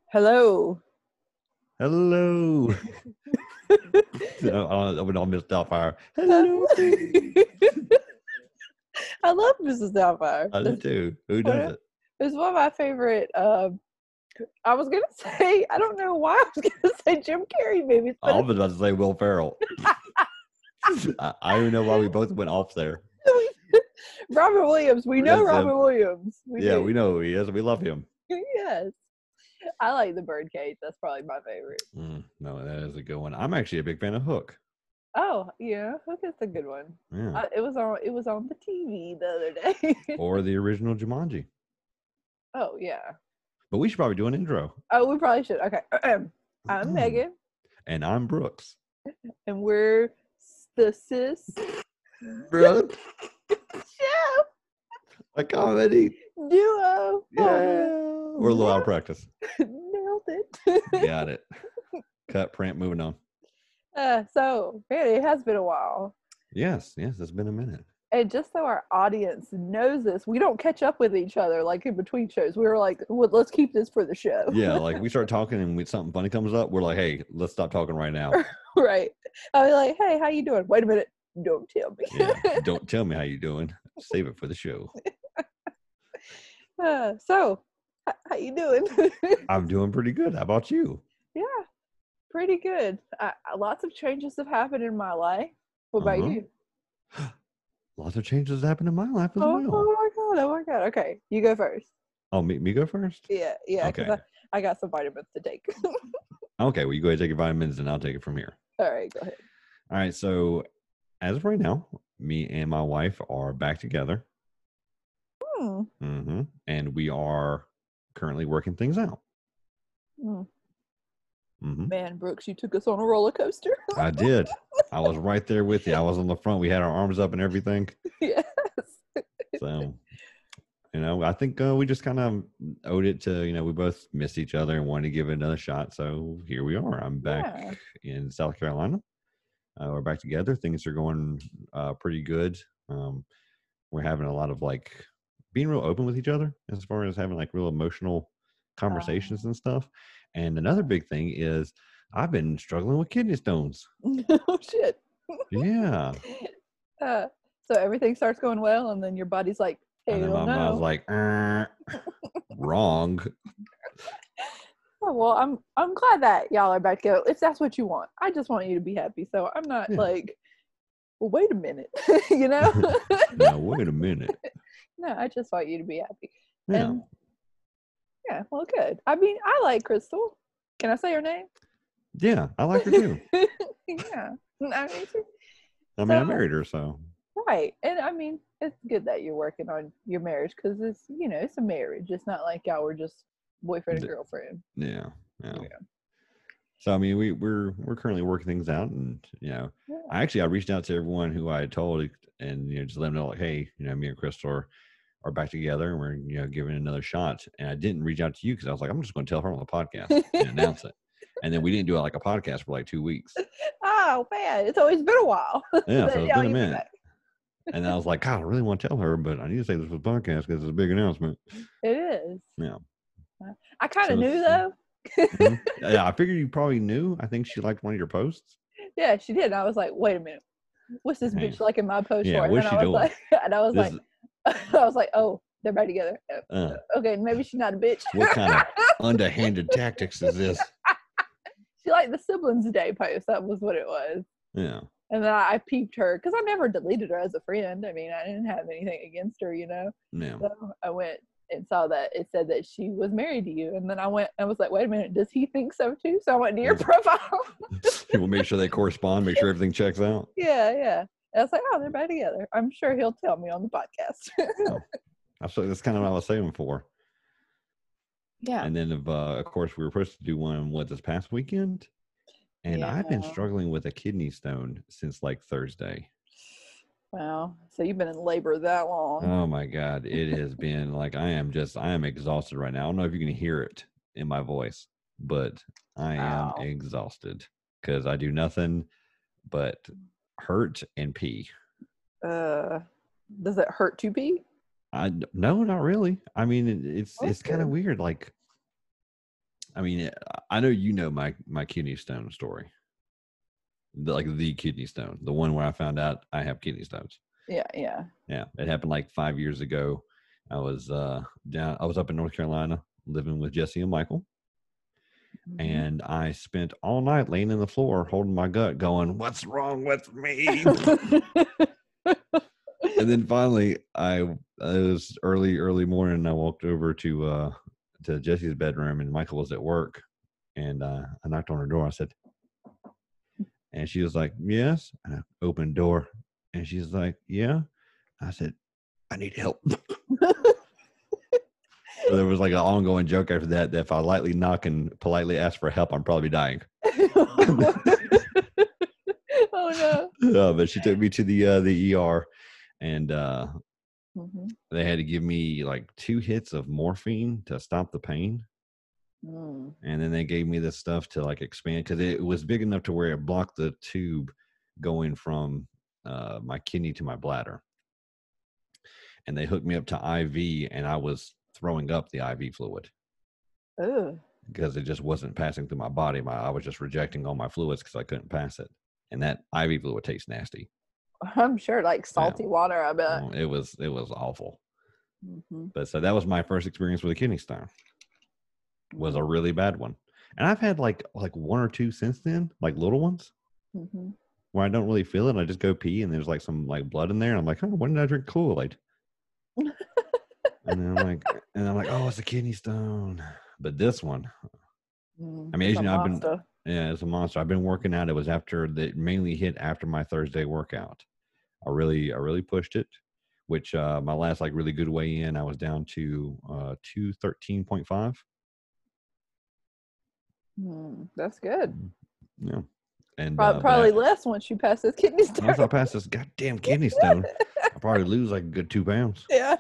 Hello. Hello. I would all Miss Doubtfire. Hello. I love Mrs. Doubtfire. I do too. Who does it? It's one of my favorite. I was gonna say, I don't know why I was gonna say Jim Carrey movies, I but was about to say Will Ferrell. I don't know why we both went off there. Robin Williams. We know That's Robin him. Williams. We know who he is. We love him. Yes. I like The Birdcage. That's probably my favorite. No, that is a good one. I'm actually a big fan of Hook. Oh, yeah, Hook is a good one. Yeah. It was on the TV the other day. Or the original Jumanji. Oh, yeah. But we should probably do an intro. Oh, we probably should. Okay. I'm Megan. And I'm Brooks. And we're the Sis Brooks. Show A comedy. Duo. Yeah. We're a little out of practice. Nailed it. Got it. Cut, print, moving on. So, man, it has been a while. Yes, it's been a minute. And just so our audience knows this, we don't catch up with each other like in between shows. We were like, well, let's keep this for the show. Yeah, like we start talking and something funny comes up, we're like, hey, let's stop talking right now. Right. I'll be like, hey, how you doing? Wait a minute. Don't tell me. Yeah, don't tell me how you doing. Save it for the show. So, how you doing? I'm doing pretty good. How about you? Yeah, pretty good. Lots of changes have happened in my life. What about you? Lots of changes happened in my life as well. Oh my god. Okay, you go first. Oh, me go first? Yeah, Okay. because I got some vitamins to take. Okay, well, you go ahead and take your vitamins and I'll take it from here. All right, go ahead. All right, so as of right now, me and my wife are back together. And we are currently working things out. Man, Brooks, you took us on a roller coaster. I did. I was right there with you. I was on the front. We had our arms up and everything. Yes. So, I think we just kind of owed it to, we both missed each other and wanted to give it another shot. So here we are. I'm back in South Carolina. We're back together. Things are going pretty good. We're having a lot of being real open with each other as far as having real emotional conversations and stuff. And another big thing is I've been struggling with kidney stones. Oh, shit. Yeah. So everything starts going well, and then your body's like, hey, and then my mom's like, wrong. Oh, well, I'm glad that y'all are back together. If that's what you want. I just want you to be happy. So I'm not well, wait a minute. No, wait a minute. No, I just want you to be happy. Yeah. And, yeah, well, good. I mean, I like Crystal. Can I say her name? Yeah, I like her too. Yeah. I married her, so. Right. And I mean, it's good that you're working on your marriage because it's, it's a marriage. It's not like y'all were just boyfriend and girlfriend. Yeah. So, I mean, we're currently working things out, and, I reached out to everyone who I had told and, just let them know, hey, me and Crystal are back together and we're, giving it another shot. And I didn't reach out to you because I was like, I'm just going to tell her on the podcast and announce it. And then we didn't do it like a podcast for 2 weeks. Oh, man. It's always been a while. Yeah, so it's been a minute. And I was like, God, I really want to tell her, but I need to say this was a podcast because it's a big announcement. It is. Yeah. I kind of knew, though. Yeah, I figured you probably knew. I think she liked one of your posts. Yeah, she did. And I was like, wait a minute. What's this bitch like in my post for? What's she doing? I was like, oh, they're back together. Okay, maybe she's not a bitch. What kind of underhanded tactics is this? She liked the Siblings Day post. That was what it was. Yeah. And then I peeped her because I never deleted her as a friend. I mean, I didn't have anything against her, Yeah. So I went and saw that it said that she was married to you. And then I went and was like, wait a minute, does he think so too? So I went to your profile. People make sure they correspond, make sure everything checks out. Yeah. And I was like, oh, they're back together. I'm sure he'll tell me on the podcast. That's kind of what I was saving for. Yeah. And then, of course, we were supposed to do one, this past weekend? And I've been struggling with a kidney stone since Thursday. Wow. So you've been in labor that long. Oh my God. It has been I am exhausted right now. I don't know if you can hear it in my voice, but I am exhausted because I do nothing but hurt and pee. Does it hurt to pee? No, not really. I mean, it's kind of weird. I mean, I know you know my kidney stone story, the kidney stone, the one where I found out I have kidney stones. Yeah, yeah. Yeah, it happened like 5 years ago. I was I was up in North Carolina living with Jesse and Michael, Mm-hmm. and I spent all night laying in the floor holding my gut, going, "What's wrong with me?" And then finally, it was early morning. And I walked over to Jesse's bedroom, and Michael was at work, and I knocked on her door. I said, and she was like, "Yes." And I opened the door, and she's like, "Yeah." I said, "I need help." So there was like an ongoing joke after that if I lightly knock and politely ask for help, I'm probably dying. Oh no. But she took me to the ER, and Mm-hmm. they had to give me like 2 hits of morphine to stop the pain. Mm. And then they gave me this stuff to like expand because it was big enough to where it blocked the tube going from my kidney to my bladder. And they hooked me up to IV, and I was throwing up the IV fluid. Ooh. Because it just wasn't passing through my body. I was just rejecting all my fluids because I couldn't pass it. And that IV fluid tastes nasty. I'm sure, like Yeah. salty water, I bet. It was awful. Mm-hmm. But so that was my first experience with a kidney stone. Was a really bad one. And I've had like 1 or 2 since then, like little ones, Mm-hmm. where I don't really feel it. I just go pee and there's like some like blood in there. And I'm like, oh, when did I drink Kool-Aid? And then I'm like, oh, it's a kidney stone. But this one, I mean, as you know, it's a monster. I've been working out. It was mainly hit after my Thursday workout. I really pushed it, which my last like really good weigh in, I was down to 213.5. That's good. Yeah. And probably less once you pass this kidney stone. Once I pass this goddamn kidney stone, I'll probably lose like a good 2 pounds. Yeah.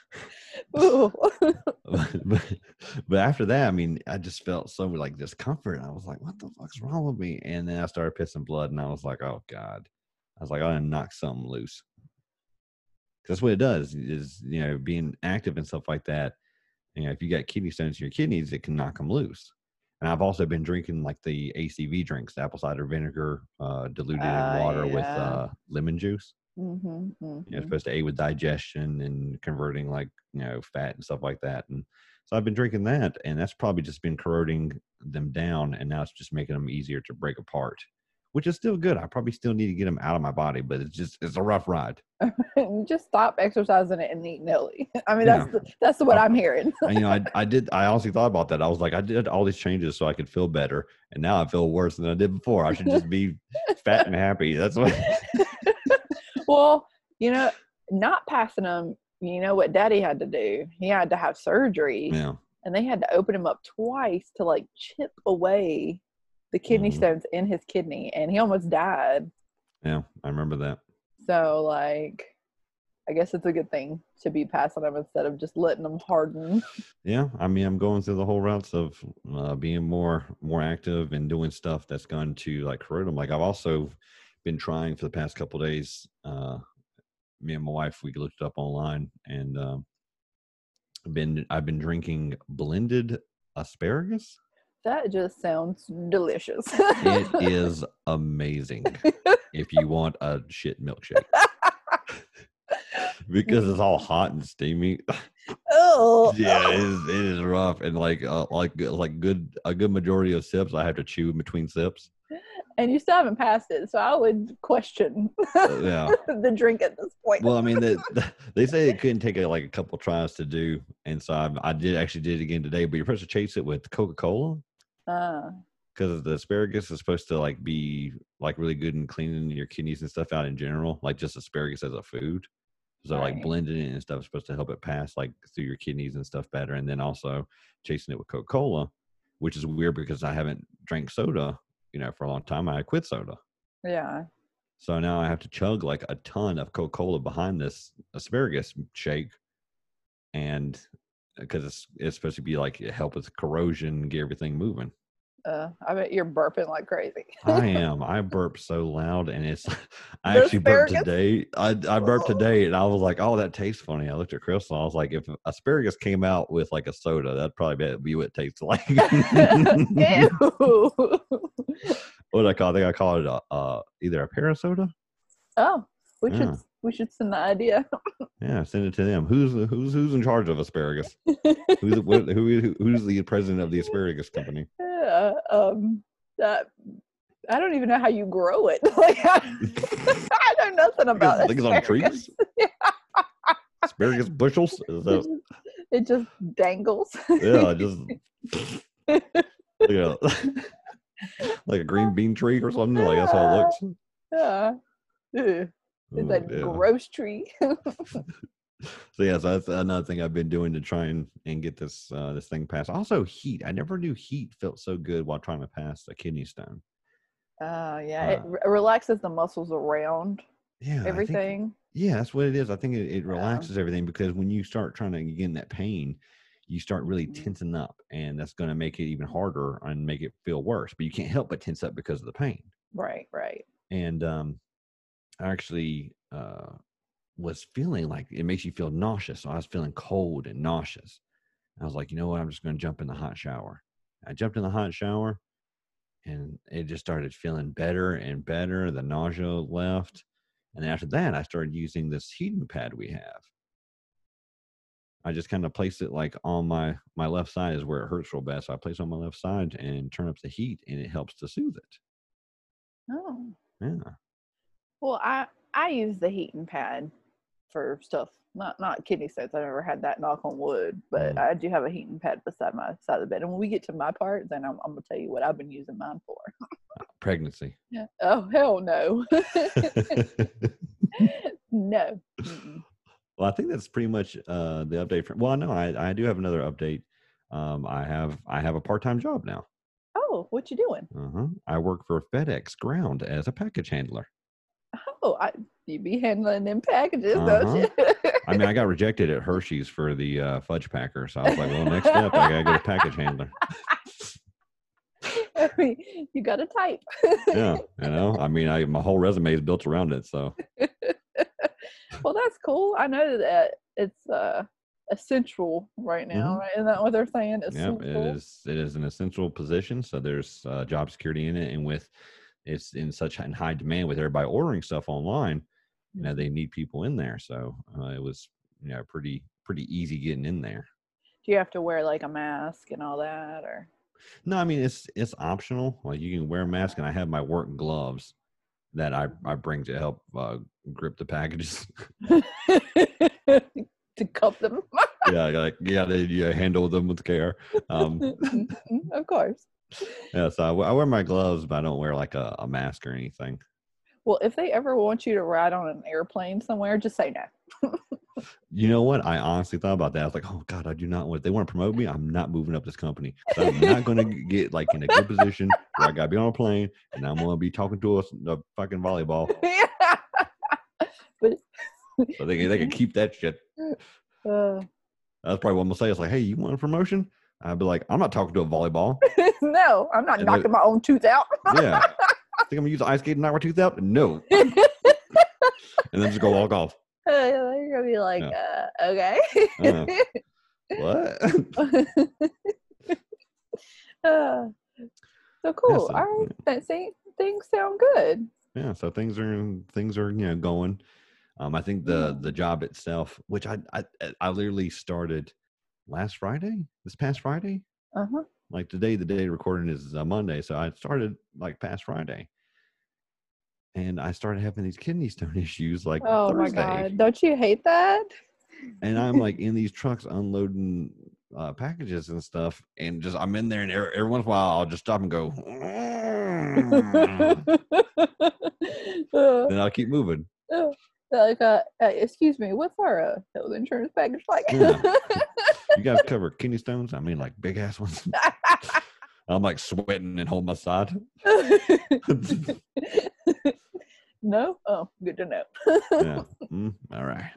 But after that, I mean, I just felt so like discomfort. I was like, what the fuck's wrong with me? And then I started pissing blood, and I was like, oh God. I was like, I done knocked something loose. That's what it does, is, being active and stuff like that. If you got kidney stones in your kidneys, it can knock them loose. And I've also been drinking like the ACV drinks, the apple cider vinegar diluted in water with lemon juice. It's supposed to aid with digestion and converting like, fat and stuff like that. And so I've been drinking that, and that's probably just been corroding them down. And now it's just making them easier to break apart, which is still good. I probably still need to get them out of my body, but it's a rough ride. Just stop exercising it and eating healthy. I mean, that's what I'm hearing. I honestly thought about that. I was like, I did all these changes so I could feel better, and now I feel worse than I did before. I should just be fat and happy. That's what. Well, not passing them, what Daddy had to do? He had to have surgery. Yeah. And they had to open him up twice to like chip away the kidney stones in his kidney, and he almost died. Yeah, I remember that. So like, I guess it's a good thing to be passing them instead of just letting them harden. Yeah, I mean, I'm going through the whole routes of being more active and doing stuff that's going to like corrode them. Like I've also been trying for the past couple of days. Me and my wife, we looked it up online, and I've been drinking blended asparagus. That just sounds delicious. It is amazing if you want a shit milkshake. Because it's all hot and steamy. Oh. Yeah, it is rough. And a good majority of sips I have to chew in between sips. And you still haven't passed it, so I would question the drink at this point. Well, I mean, they say it couldn't take a couple tries to do, and so I did it again today. But you're supposed to chase it with Coca-Cola, because the asparagus is supposed to be really good in cleaning your kidneys and stuff out in general, like just asparagus as a food. So blending it and stuff is supposed to help it pass through your kidneys and stuff better. And then also chasing it with Coca-Cola, which is weird because I haven't drank soda, for a long time. I quit soda. Yeah. So now I have to chug a ton of Coca-Cola behind this asparagus shake, and because it's supposed to be help with corrosion, get everything moving. I bet you're burping like crazy. I am. I burp so loud, and it's. I The actually burped asparagus? today. I burped today, and I was like, "Oh, that tastes funny." I looked at Crystal. I was like, "If asparagus came out with like a soda, that'd probably be what it tastes like." Ew. What do I call? I think I call it either a parasoda. Oh, we Yeah. should send the idea. Yeah, send it to them. Who's in charge of asparagus? Who's the president of the asparagus company? I don't even know how you grow it. Like I know nothing about I think it's on asparagus. trees. Asparagus bushels. It just dangles. Yeah, just like a green bean tree or something. Like that's how it looks. Yeah. Ew. It's a gross tree. So yeah, so that's another thing I've been doing to try and get this this thing passed. Also, heat. I never knew heat felt so good while trying to pass a kidney stone. Yeah, it relaxes the muscles around everything. That's what it is. I think it relaxes everything, because when you start trying to get in that pain, you start really tensing up, and that's going to make it even harder and make it feel worse. But you can't help but tense up because of the pain. Right. And I actually was feeling like it makes you feel nauseous. So I was feeling cold and nauseous. I was like, you know what? I'm just going to jump in the hot shower. I jumped in the hot shower, and it just started feeling better and better. The nausea left. And after that, I started using this heating pad we have. I just kind of placed it like on my left side is where it hurts real bad. So I place it on my left side and turn up the heat, and it helps to soothe it. Oh. Yeah. Well, I use the heating pad for stuff, not kidney stones. I never had that, knock on wood, but I do have a heating pad beside my side of the bed. And when we get to my part, then I'm gonna tell you what I've been using mine for. Pregnancy. Yeah. Oh hell no. No. Mm-mm. Well, I think that's pretty much the update. Well, no, I do have another update. I have a part-time job now. Oh, what you doing? I work for FedEx Ground as a package handler. Oh, you be handling them packages, don't you? I mean, I got rejected at Hershey's for the fudge packer, so I was like, well, next step, I gotta go to package handler. I mean, you gotta type. Yeah, I mean, my whole resume is built around it, so. Well, that's cool. I know that it's essential right now, right? Isn't that what they're saying? Essential? Yeah, it is an essential position, so there's job security in it, and it's in such high demand with everybody ordering stuff online, they need people in there. So it was, pretty easy getting in there. Do you have to wear like a mask and all that, or? No, I mean, it's optional. Like, you can wear a mask, and I have my work gloves that I bring to help grip the packages. To cup them. They handle them with care. Of course. Yeah, so I wear my gloves, but I don't wear like a mask or anything. Well, if they ever want you to ride on an airplane somewhere, just say no. You know what? I honestly thought about that. I was like, oh God, I do not want, if they want to promote me, I'm not moving up this company. So I'm not going to get like in a good position where I got to be on a plane and I'm going to be talking to a fucking volleyball. Yeah. But so they can keep that shit. That's probably what I'm going to say. It's like, hey, you want a promotion? I'd be like, I'm not talking to a volleyball. No, I'm not knocking my own tooth out. Yeah. Think I'm going to use the ice skate to knock my tooth out? No. And then just go walk off. You're going to be like, okay. What? So cool. Yeah, all right. See, things sound good. Yeah, so things are going. I think the job itself, which I literally started this past Friday. Like today, the day recording is Monday, so I started like past Friday, and I started having these kidney stone issues like oh Thursday. My God, don't you hate that? And I'm like in these trucks unloading packages and stuff, and just I'm in there, and every once in a while I'll just stop and go, then I'll keep moving. Like, excuse me, what's our health insurance package like? Yeah. You guys cover kidney stones? I mean, like big ass ones. I'm like sweating and holding my side. No? Oh, good to know. Yeah. All right.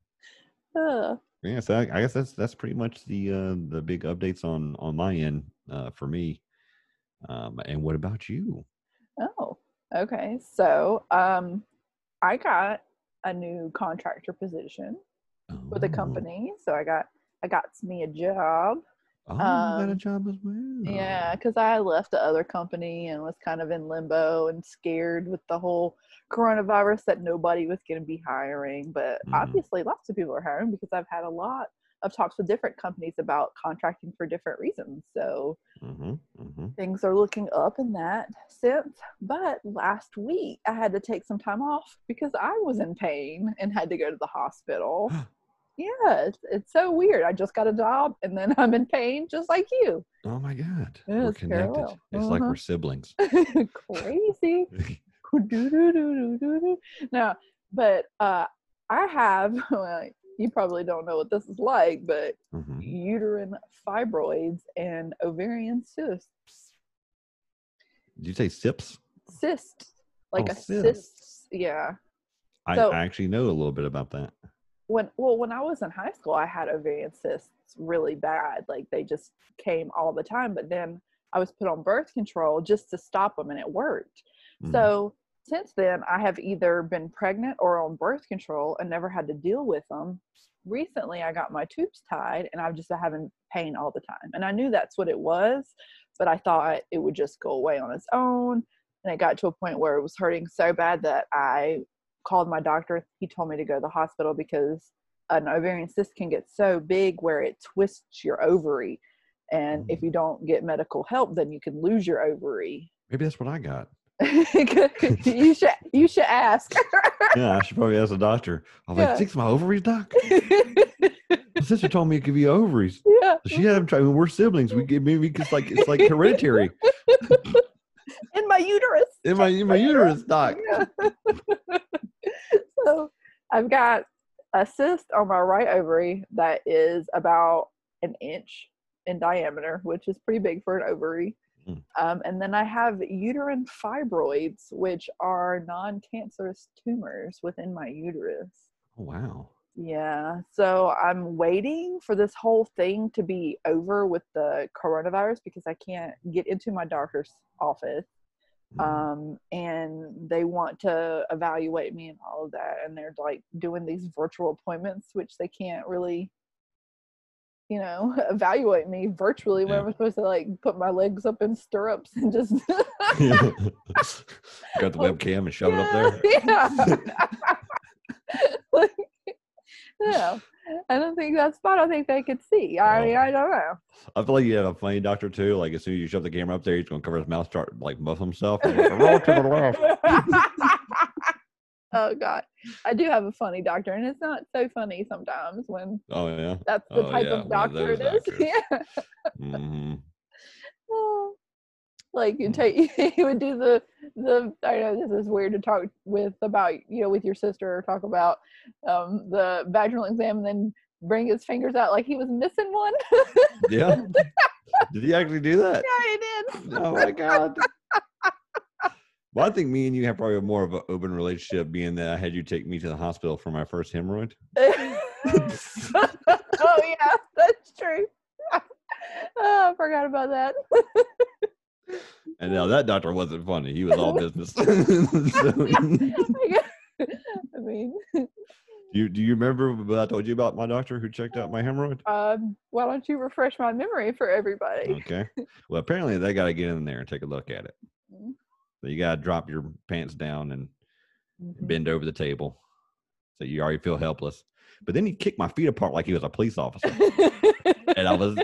Yeah, so I guess that's pretty much the big updates on my end. for me. And what about you? Oh, okay. So, I got a new contractor position with a company. So I got me a job. Oh, you got a job as well. Yeah, because I left the other company and was kind of in limbo and scared with the whole coronavirus that nobody was going to be hiring. But obviously, lots of people are hiring because I've had a lot of talks with different companies about contracting for different reasons. So things are looking up in that sense. But last week, I had to take some time off because I was in pain and had to go to the hospital. Yeah, it's so weird. I just got a job and then I'm in pain just like you. Oh my God. Yeah, we're connected. Parallel. It's like we're siblings. Crazy. No, but I have, well, you probably don't know what this is like, but uterine fibroids and ovarian cysts. Did you say cysts? Cysts. Like cyst. Yeah. I actually know a little bit about that. When I was in high school, I had ovarian cysts really bad. Like they just came all the time. But then I was put on birth control just to stop them, and it worked. So since then, I have either been pregnant or on birth control and never had to deal with them. Recently, I got my tubes tied, and I'm just having pain all the time. And I knew that's what it was, but I thought it would just go away on its own. And it got to a point where it was hurting so bad that I called my doctor. He told me to go to the hospital because an ovarian cyst can get so big where it twists your ovary. And if you don't get medical help, then you can lose your ovary. Maybe that's what I got. You should ask. Yeah, I should probably ask the doctor. I was like, "Fix my ovaries, doc." My sister told me it could be ovaries. Yeah. She had them try. We're siblings. It's like hereditary. In my uterus. In my uterus, doc. Yeah. So I've got a cyst on my right ovary that is about an inch in diameter, which is pretty big for an ovary. And then I have uterine fibroids, which are non-cancerous tumors within my uterus. Oh, wow. Yeah. So I'm waiting for this whole thing to be over with the coronavirus because I can't get into my doctor's office. And they want to evaluate me and all of that. And they're like doing these virtual appointments, which they can't really, evaluate me virtually when I'm supposed to like put my legs up in stirrups and just got the webcam and shove it up there. Yeah. I don't think that's fun. I think they could see. I mean, I don't know. I feel like you have a funny doctor too. Like as soon as you shove the camera up there, he's going to cover his mouth, start like muffle himself. And roll to the left. Oh God, I do have a funny doctor, and it's not so funny sometimes when. Oh yeah. That's the type of doctor it is. Yeah. Like you would do the I know this is weird to talk with about with your sister or talk about the vaginal exam and then bring his fingers out like he was missing one. Yeah. Did he actually do that? Yeah, he did. Oh my God. Well, I think me and you have probably more of an open relationship, being that I had you take me to the hospital for my first hemorrhoid. Oh yeah, that's true. Oh, I forgot about that. And now that doctor wasn't funny. He was all business. I mean, do you remember what I told you about my doctor who checked out my hemorrhoid? Why don't you refresh my memory for everybody? Okay. Well, apparently they got to get in there and take a look at it. So you got to drop your pants down and bend over the table. So you already feel helpless. But then he kicked my feet apart like he was a police officer. And I was...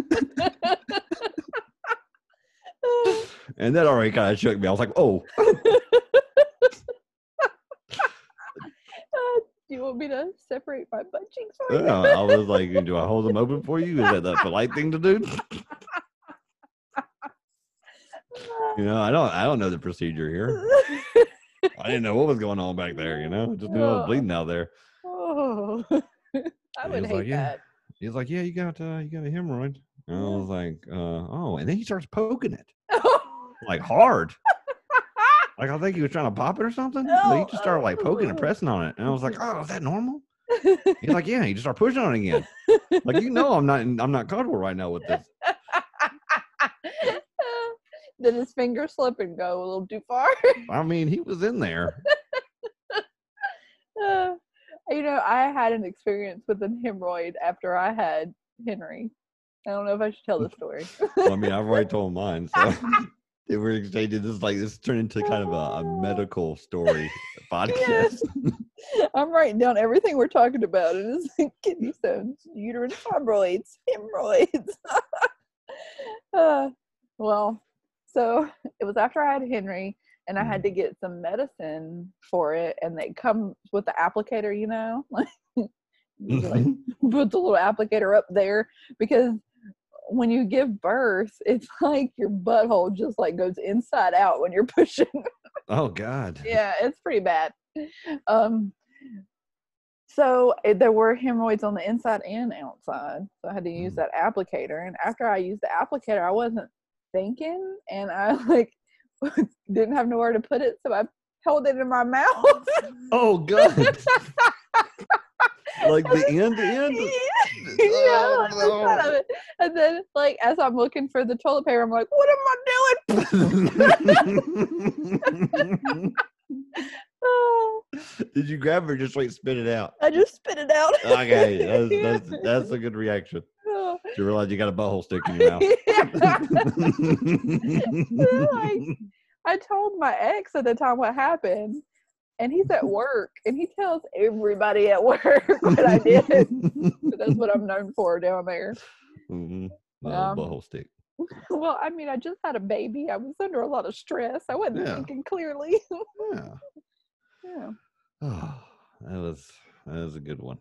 And that already kind of shook me. I was like, oh. Do you want me to separate my butt cheeks for you? Yeah, I was like, do I hold them open for you? Is that the polite thing to do? I don't know the procedure here. I didn't know what was going on back there, Just knew I was bleeding out there. Oh, I would hate that. He was like, yeah, you got a hemorrhoid. And I was like, oh, and then he starts poking it. Like hard. Like I think he was trying to pop it or something. So he just started like poking and pressing on it. And I was like, oh, is that normal? He's like, yeah, he just started pushing on it again. Like, I'm not comfortable right now with this. Did his finger slip and go a little too far? I mean, he was in there. I had an experience with a hemorrhoid after I had Henry. I don't know if I should tell the story. Well, I mean, I've already told mine, so we're exchanging this turned into kind of a medical story podcast. I'm writing down everything we're talking about. It is kidney stones, uterine fibroids, hemorrhoids. Well, so it was after I had Henry, and I had to get some medicine for it, and they come with the applicator, like you put the little applicator up there, because when you give birth, it's like your butthole just like goes inside out when you're pushing. Oh God. Yeah, it's pretty bad. So there were hemorrhoids on the inside and outside, so I had to use that applicator. And after I used the applicator, I wasn't thinking, and I didn't have nowhere to put it, so I held it in my mouth. Oh God. Like the end? Yeah, the side of it. And then, as I'm looking for the toilet paper, I'm like, what am I doing? Did you grab it or just spit it out? I just spit it out. Okay, that's a good reaction. You realize you got a butthole stick in your mouth. I told my ex at the time what happened, and he's at work, and he tells everybody at work what I did. But that's what I'm known for down there. Mm-hmm. Butthole stick. Well, I mean, I just had a baby. I was under a lot of stress. I wasn't thinking clearly. Yeah. Oh, that was a good one.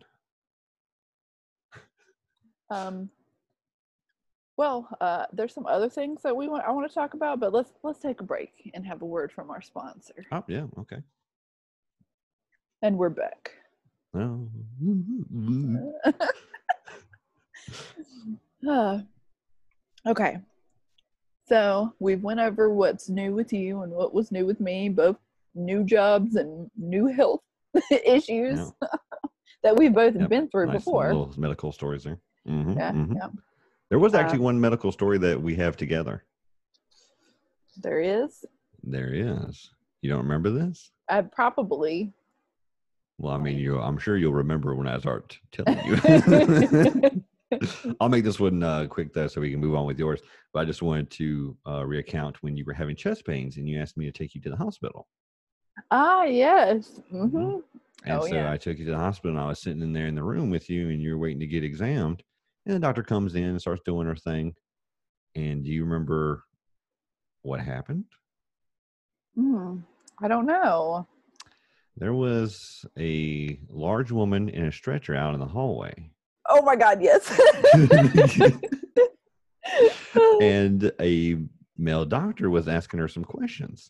Well, there's some other things that I want to talk about, but let's take a break and have a word from our sponsor. Oh, yeah, okay. And we're back. Oh. Okay. So we've went over what's new with you and what was new with me, both new jobs and new health issues that we've both been through before. Little medical stories there. Mm-hmm, Yeah. There was actually one medical story that we have together. There is? There is. You don't remember this? I probably. Well, I mean, I'm sure you'll remember when I start telling you. I'll make this one quick, though, so we can move on with yours. But I just wanted to recount when you were having chest pains and you asked me to take you to the hospital. Ah, yes. Mm-hmm. And I took you to the hospital, and I was sitting in there in the room with you, and you were waiting to get examined. And the doctor comes in and starts doing her thing. And do you remember what happened? I don't know. There was a large woman in a stretcher out in the hallway. Oh my God, yes. And a male doctor was asking her some questions.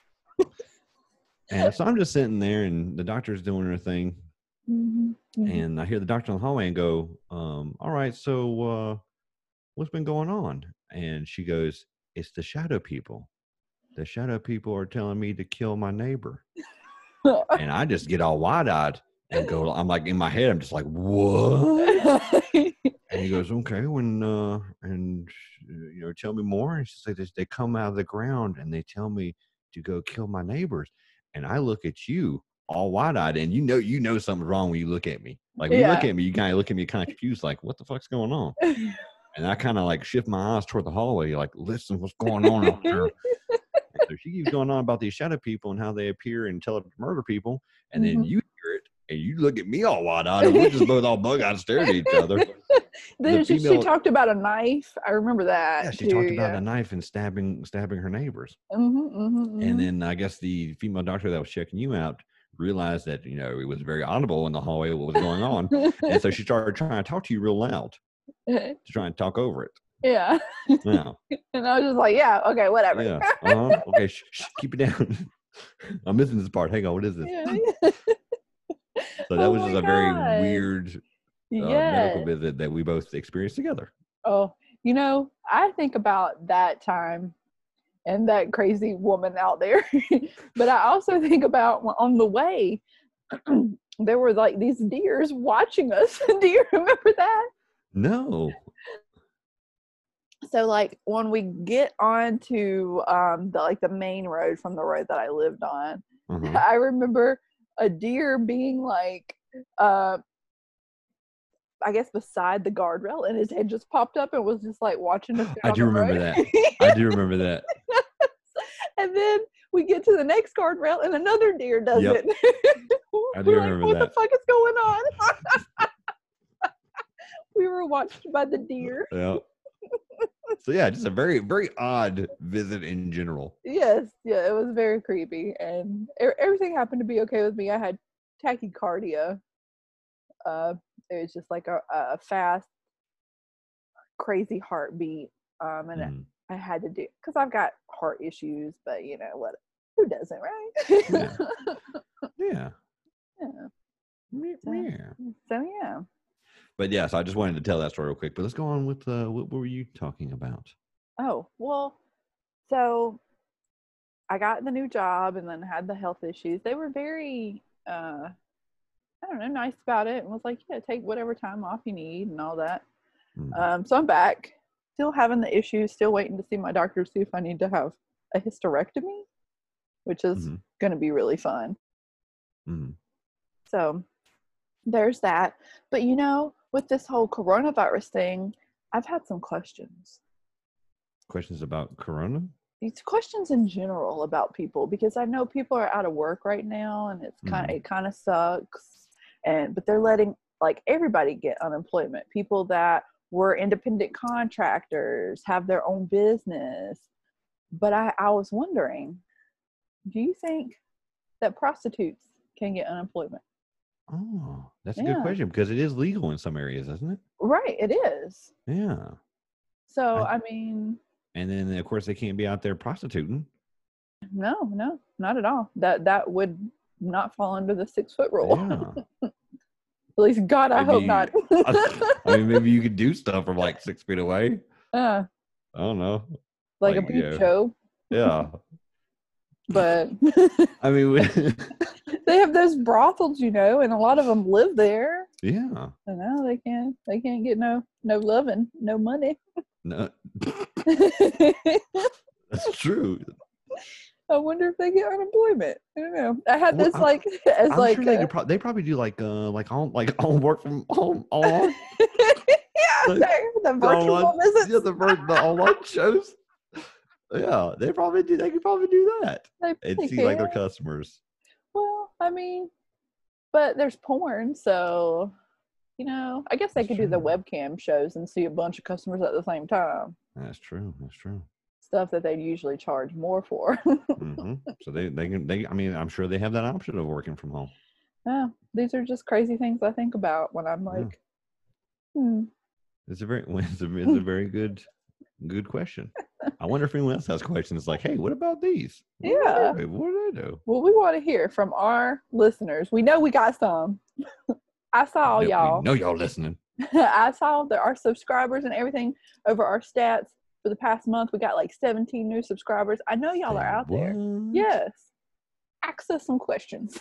And so I'm just sitting there, and the doctor's doing her thing. Mm-hmm. And I hear the doctor in the hallway and go, all right, so what's been going on? And she goes, it's the shadow people. The shadow people are telling me to kill my neighbor. And I just get all wide-eyed and go, I'm like, in my head, I'm just like, what? And he goes, okay, and tell me more. And she's like, they come out of the ground and they tell me to go kill my neighbors. And I look at you all wide-eyed, and you know something's wrong when you look at me. Like, when you look at me, you kind of look at me kind of confused, like, what the fuck's going on? And I kind of shift my eyes toward the hallway, like, listen, what's going on out there? So she keeps going on about these shadow people and how they appear and tell her to murder people. And then you hear it, and you look at me all wide-eyed, and we're just both all bug-eyed staring at each other. Then she talked about a knife. I remember that. Yeah, she talked about a knife and stabbing her neighbors. And then I guess the female doctor that was checking you out realized that, it was very audible in the hallway what was going on. And so she started trying to talk to you real loud to try and talk over it. Yeah. Yeah. And I was just like, yeah, okay, whatever. Yeah. Okay, shh, keep it down. I'm missing this part. Hang on, what is this? Yeah. So that was just a very weird medical visit that we both experienced together. Oh, I think about that time and that crazy woman out there. But I also think about on the way, there were these deers watching us. Do you remember that? No. So like when we get onto the main road from the road that I lived on, I remember a deer being like I guess beside the guardrail, and his head just popped up and was just like watching us. I do remember that. I do remember that. And then we get to the next guardrail, and another deer does it. I do remember what that. What the fuck is going on? We were watched by the deer. Yeah. So yeah, just a very, very odd visit in general. Yes, yeah, it was very creepy, and everything happened to be okay with me. I had tachycardia. It was just like a fast, crazy heartbeat, and I had to do because I've got heart issues. But you know what? Who doesn't, right? Yeah. So yeah. But yeah, so I just wanted to tell that story real quick. But let's go on with what were you talking about? Oh, well, so I got the new job and then had the health issues. They were very, I don't know, nice about it, and was like, yeah, take whatever time off you need and all that. So I'm back, still having the issues, still waiting to see my doctor to see if I need to have a hysterectomy, which is going to be really fun. So there's that. But you know, with this whole coronavirus thing, I've had some questions. Questions about corona? These questions in general about people, because I know people are out of work right now, and it's it kind of sucks. But they're letting like everybody get unemployment. People that were independent contractors, have their own business. But I was wondering, do you think that prostitutes can get unemployment? Oh, that's a good question, because it is legal in some areas, isn't it? Right, it is. Yeah. So, I mean... And then, of course, they can't be out there prostituting. No, not at all. That would not fall under the 6-foot rule. Yeah. At least, God, I hope not. I mean, maybe you could do stuff from like 6 feet away. I don't know. Like a peep show. Yeah. But I mean, they have those brothels, you know, and a lot of them live there. Yeah. So no, they can't get no loving, no money. No. That's true. I wonder if they get unemployment. I don't know. I had this sure they probably do like all work from home. Yeah, the virtual visits. Yeah, the online shows. Yeah, they could probably do that. And see like their customers. Well, I mean, but there's porn, so you know, I guess they could do the webcam shows and see a bunch of customers at the same time. That's true. Stuff that they'd usually charge more for. So they can. I mean, I'm sure they have that option of working from home. Yeah, these are just crazy things I think about when I'm like, It's a very good question. I wonder if anyone else has questions like, hey, what about these? What do they do? Well, we want to hear from our listeners. We know we got some. I saw y'all. We know y'all listening. I saw that our subscribers and everything over our stats for the past month. We got like 17 new subscribers. I know y'all are out there. Yes. Ask us some questions.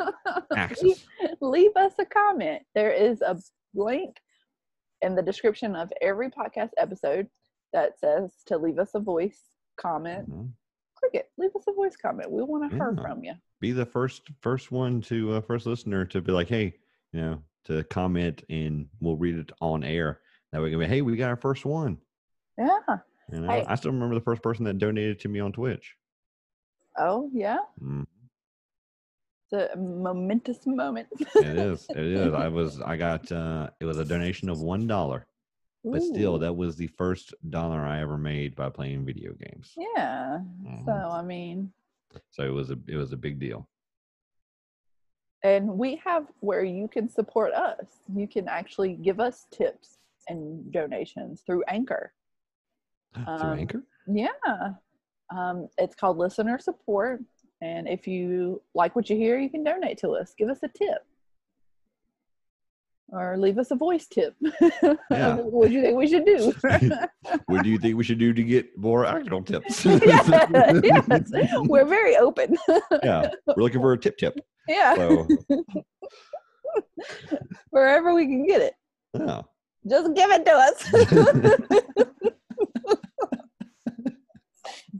Leave us a comment. There is a link in the description of every podcast episode that says to leave us a voice comment. Click it. Leave us a voice comment. We want to hear from you. Be the first one to first listener to be like, hey, you know, to comment, and we'll read it on air. That way we can be, hey, we got our first one. Yeah. You know, I still remember the first person that donated to me on Twitch. Oh, yeah? It's a momentous moment. It is. I got, it was a donation of $1. But still, that was the first dollar I ever made by playing video games. Yeah. So, I mean. So it was a big deal. And we have where you can support us. You can actually give us tips and donations through Anchor. Through Anchor? Yeah. It's called Listener Support. And if you like what you hear, you can donate to us. Give us a tip. Or leave us a voice tip. Yeah. What do you think we should do? What do you think we should do to get more actual tips? Yes. We're very open. Yeah. We're looking for a tip. Yeah. So. Wherever we can get it. Yeah. Just give it to us.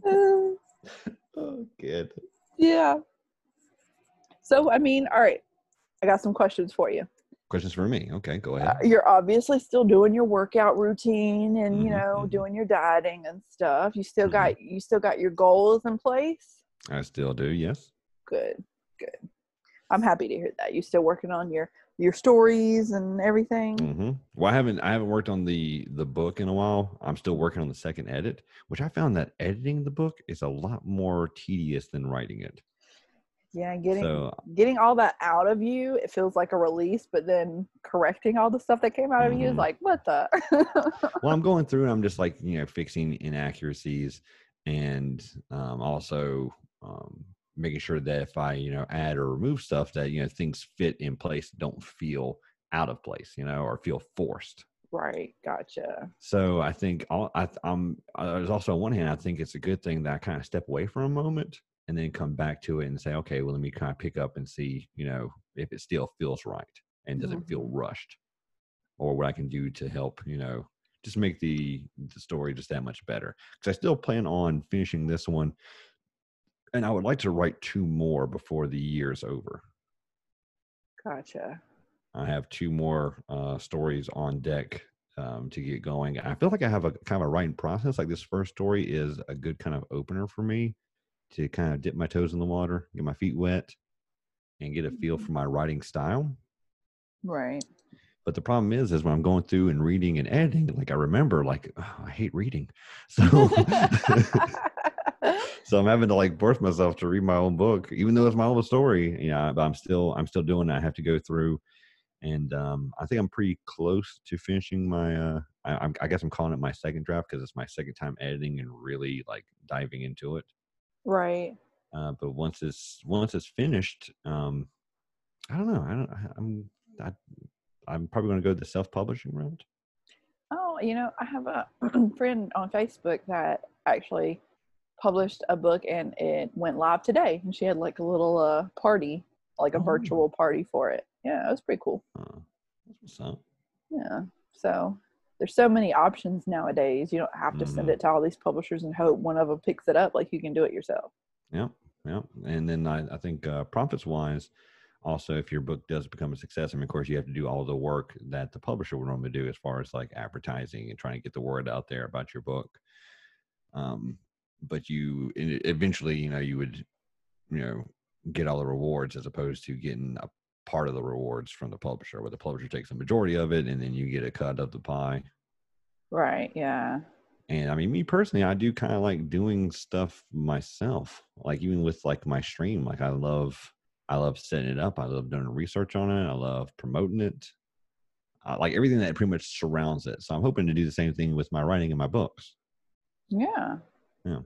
Oh, good. Yeah. So, I mean, all right. I got some questions for you. Questions for me. Okay, go ahead. You're obviously still doing your workout routine and Mm-hmm. doing your dieting and stuff. You still got your goals in place? I still do, yes. Good. I'm happy to hear that. You still working on your stories and everything? Mm-hmm. Well, I haven't worked on the book in a while. I'm still working on the second edit, which I found that editing the book is a lot more tedious than writing it. Yeah, getting all that out of you, it feels like a release, but then correcting all the stuff that came out of you is like, what the? Well, I'm going through and I'm just like, fixing inaccuracies and also making sure that if I, add or remove stuff that, things fit in place, don't feel out of place, or feel forced. Right. Gotcha. So I think there's also on one hand, I think it's a good thing that I kind of step away for a moment and then come back to it and say, okay, well, let me kind of pick up and see, if it still feels right and doesn't feel rushed, or what I can do to help, just make the story just that much better. Because I still plan on finishing this one, and I would like to write 2 more before the year's over. Gotcha. I have 2 more stories on deck to get going. I feel like I have a kind of a writing process. Like this first story is a good kind of opener for me to kind of dip my toes in the water, get my feet wet, and get a feel for my writing style. Right. But the problem is when I'm going through and reading and editing, like I remember, like, oh, I hate reading, so so I'm having to like force myself to read my own book, even though it's my own story. But I'm still doing that. I have to go through, and I think I'm pretty close to finishing my. I guess I'm calling it my second draft because it's my second time editing and really like diving into it. Right. But once it's finished, I don't know. I'm probably going to go the self-publishing route. Oh, I have a friend on Facebook that actually published a book and it went live today. And she had like a little party, like a virtual party for it. Yeah, it was pretty cool. What's up? Yeah. So there's so many options nowadays. You don't have to send it to all these publishers and hope one of them picks it up. Like you can do it yourself. Yep. And then I think profits-wise, also, if your book does become a success, of course, you have to do all the work that the publisher would normally do as far as like advertising and trying to get the word out there about your book. But eventually, you would, get all the rewards as opposed to getting a part of the rewards from the publisher, where the publisher takes the majority of it and then you get a cut of the pie. Right. Yeah. And I mean, me personally, I do kind of like doing stuff myself, like even with like my stream, like I love setting it up. I love doing research on it. I love promoting it. I like everything that pretty much surrounds it. So I'm hoping to do the same thing with my writing and my books. Yeah. Yeah.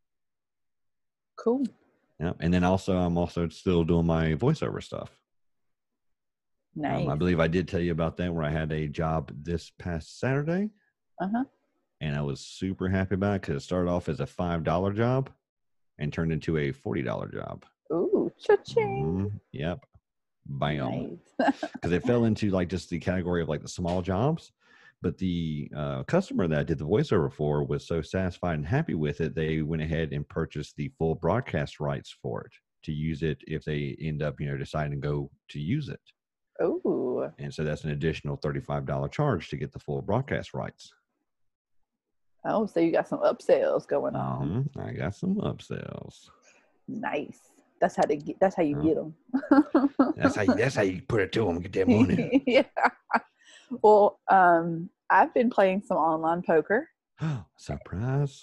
Cool. Yeah. And then I'm also still doing my voiceover stuff. Nice. I believe I did tell you about that, where I had a job this past Saturday. Uh-huh. And I was super happy about it because it started off as a $5 job and turned into a $40 job. Ooh, cha-ching. Yep. Bam. Nice. Because it fell into like just the category of like the small jobs. But the customer that I did the voiceover for was so satisfied and happy with it, they went ahead and purchased the full broadcast rights for it to use it if they end up, deciding to go to use it. Ooh. And so that's an additional $35 charge to get the full broadcast rights. Oh, so you got some upsells going on. I got some upsells. Nice. That's how you get them. That's how you put it to them. Get that money. Yeah. Well, I've been playing some online poker. Surprise!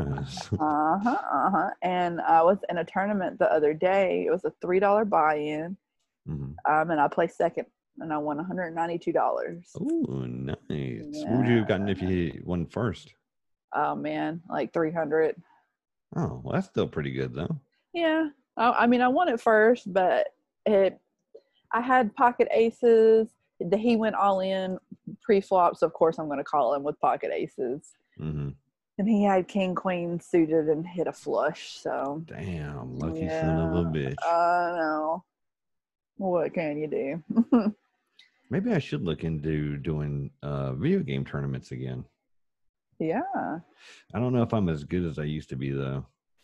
And I was in a tournament the other day. It was a $3 buy-in. And I placed second, and I won $192. Oh, nice. Yeah. What would you have gotten if you won first? Oh man, like 300. Oh, well, that's still pretty good though. Yeah, I mean, I won it first, but I had pocket aces. He went all in pre-flop, so of course I'm going to call him with pocket aces. And he had king queen suited and hit a flush. So damn, lucky son of a bitch. I know. What can you do? Maybe I should look into doing video game tournaments again. Yeah. I don't know if I'm as good as I used to be though.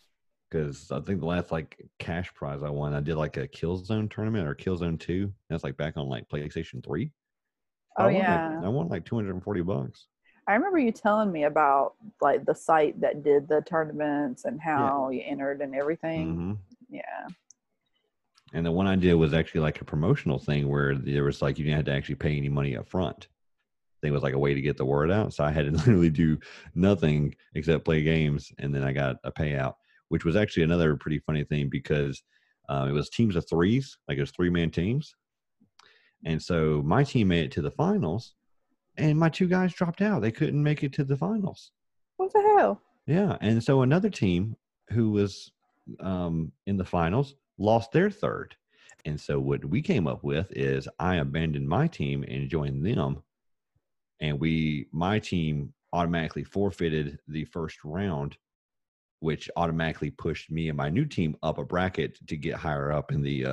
because I think the last like cash prize I won, I did like a Killzone tournament or Killzone 2. That's like back on like PlayStation 3. But Oh yeah. I won like $240. I remember you telling me about like the site that did the tournaments and Yeah. how you entered and everything. Mm-hmm. Yeah. And the one I did was actually like a promotional thing where there was like you didn't have to actually pay any money up front. I think it was like a way to get the word out. So I had to literally do nothing except play games, and then I got a payout, which was actually another pretty funny thing because it was teams of threes, like it was 3-man teams. And so my team made it to the finals, and my 2 guys dropped out. They couldn't make it to the finals. What the hell? Yeah. And so another team who was in the finals lost their third. And so what we came up with is I abandoned my team and joined them. And my team automatically forfeited the first round, which automatically pushed me and my new team up a bracket to get higher up in the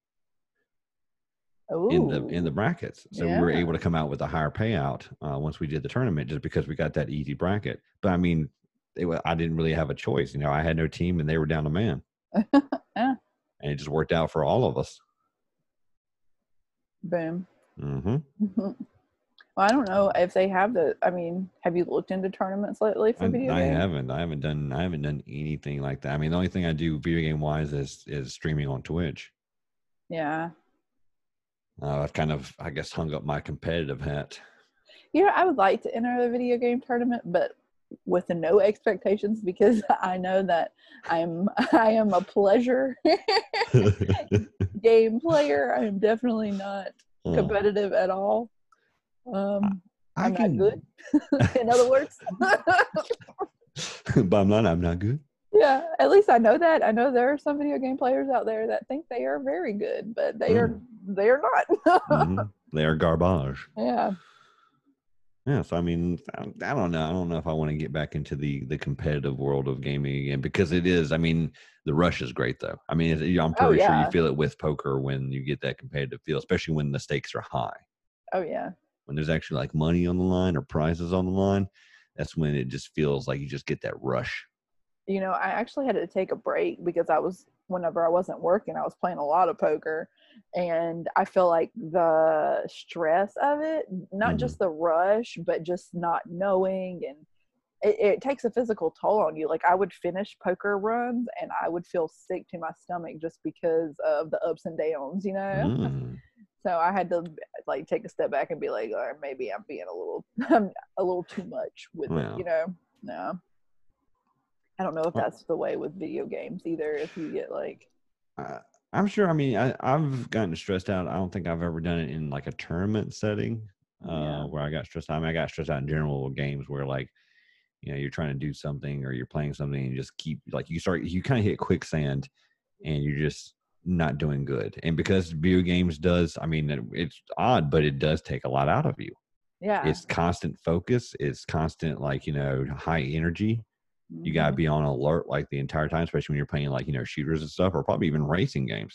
in the brackets. So we were able to come out with a higher payout once we did the tournament, just because we got that easy bracket. But I mean, I didn't really have a choice. I had no team, and they were down a man. Yeah. And it just worked out for all of us. Boom. Mm-hmm. Well, I don't know if they have have you looked into tournaments lately for video games? I haven't done anything like that. I mean, the only thing I do video game wise is streaming on Twitch. Yeah. I've kind of, I guess, hung up my competitive hat. I would like to enter the video game tournament, but with no expectations, because I know that I am a pleasure game player. I am definitely not competitive at all. I'm not good. In other words. Bottom line, I'm not good. Yeah, at least I know that. I know there are some video game players out there that think they are very good, but they are not. Mm-hmm. They are garbage. Yeah. Yeah, so I mean, I don't know. I don't know if I want to get back into the competitive world of gaming again, because it is. I mean, the rush is great though. I mean, I'm pretty sure you feel it with poker when you get that competitive feel, especially when the stakes are high. Oh yeah. When there's actually like money on the line or prizes on the line, that's when it just feels like you just get that rush. I actually had to take a break because whenever I wasn't working, I was playing a lot of poker, and I feel like the stress of it, not just the rush, but just not knowing, and it takes a physical toll on you. Like I would finish poker runs and I would feel sick to my stomach just because of the ups and downs, So I had to like take a step back and be like, oh, maybe I'm being a little too much with it, No. I don't know if that's the way with video games either. If you get like, I'm sure. I mean, I've gotten stressed out. I don't think I've ever done it in like a tournament setting where I got stressed out. I mean, I got stressed out in general with games where like, you're trying to do something or you're playing something and you just keep like you kind of hit quicksand and you're just not doing good. And because video games does, I mean, it's odd, but it does take a lot out of you. Yeah. It's constant focus. It's constant, like, high energy. You got to be on alert like the entire time, especially when you're playing like, shooters and stuff, or probably even racing games.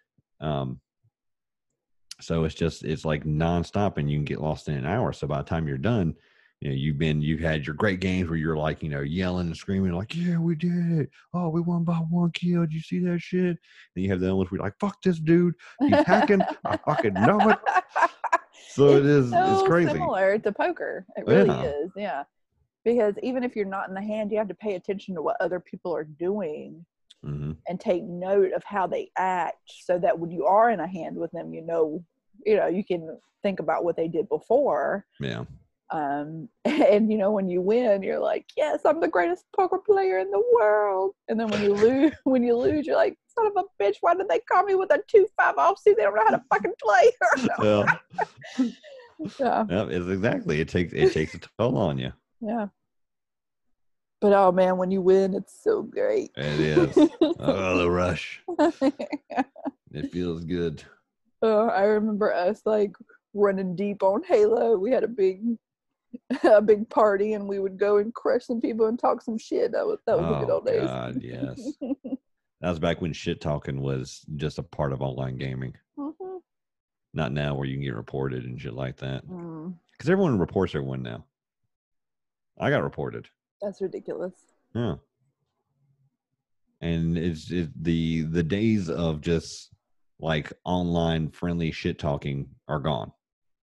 So it's like nonstop and you can get lost in an hour. So by the time you're done, you've had your great games where you're like, yelling and screaming like, yeah, we did it. Oh, we won by 1 kill. Did you see that shit? And you have the other ones where you're like, fuck this dude. He's hacking. I fucking know it. So it's crazy. Similar to poker. It really is. Yeah. Because even if you're not in the hand, you have to pay attention to what other people are doing and take note of how they act, so that when you are in a hand with them, you can think about what they did before. Yeah. And when you win, you're like, yes, I'm the greatest poker player in the world. And then when you lose, you're like, son of a bitch, why did they call me with a 2-5 offsuit? They don't know how to fucking play. Yeah, it's exactly. It takes a toll on you. Yeah. But oh man, when you win, it's so great. It is. Oh, the rush. It feels good. I remember us like running deep on Halo. We had a big party, and we would go and crush some people and talk some shit. That was the good old days. God, yes. That was back when shit talking was just a part of online gaming. Mm-hmm. Not now, where you can get reported and shit like that. Because everyone reports everyone now. I got reported. That's ridiculous. Yeah. And it's the days of just like online friendly shit talking are gone.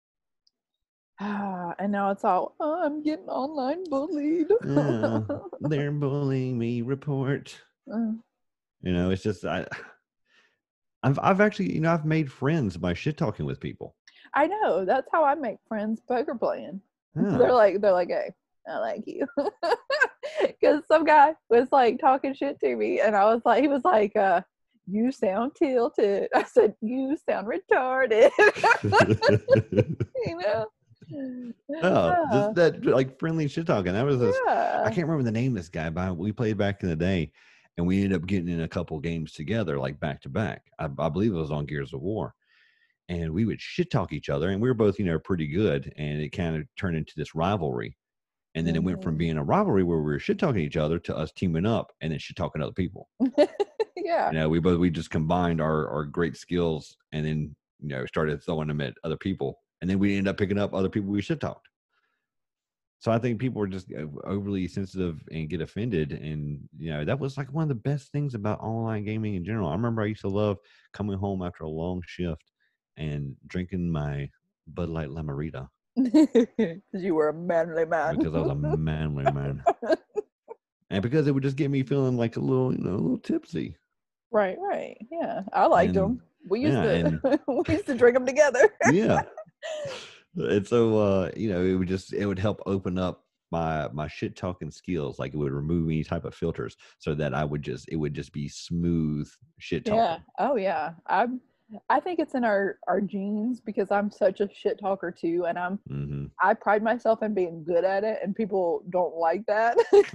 And now it's all, oh, I'm getting online bullied. They're bullying me. Report. It's just I've actually I've made friends by shit talking with people. I know, that's how I make friends poker playing. They're like, hey, I like you. Because some guy was like talking shit to me, and he was like, you sound tilted. I said, you sound retarded. Just that like friendly shit talking. That was I can't remember the name of this guy, but we played back in the day, and we ended up getting in a couple games together, like back to back. I believe it was on Gears of War. And we would shit talk each other, and we were both, pretty good. And it kind of turned into this rivalry. And then it went from being a rivalry where we were shit talking each other to us teaming up and then shit talking other people. Yeah. We just combined our great skills and then, started throwing them at other people. And then we ended up picking up other people we shit talked. So I think people are just overly sensitive and get offended. And, that was like one of the best things about online gaming in general. I remember I used to love coming home after a long shift and drinking my Bud Light Limerita. Because you were a manly man. Because I was a manly man. And because it would just get me feeling like a little tipsy. Right. Yeah. I liked them. We used to drink them together. Yeah. And so, it would help open up my shit talking skills. Like it would remove any type of filters so that it would just be smooth shit talking. Yeah. Oh yeah. I think it's in our genes because I'm such a shit talker too. And I pride myself in being good at it, and people don't like that.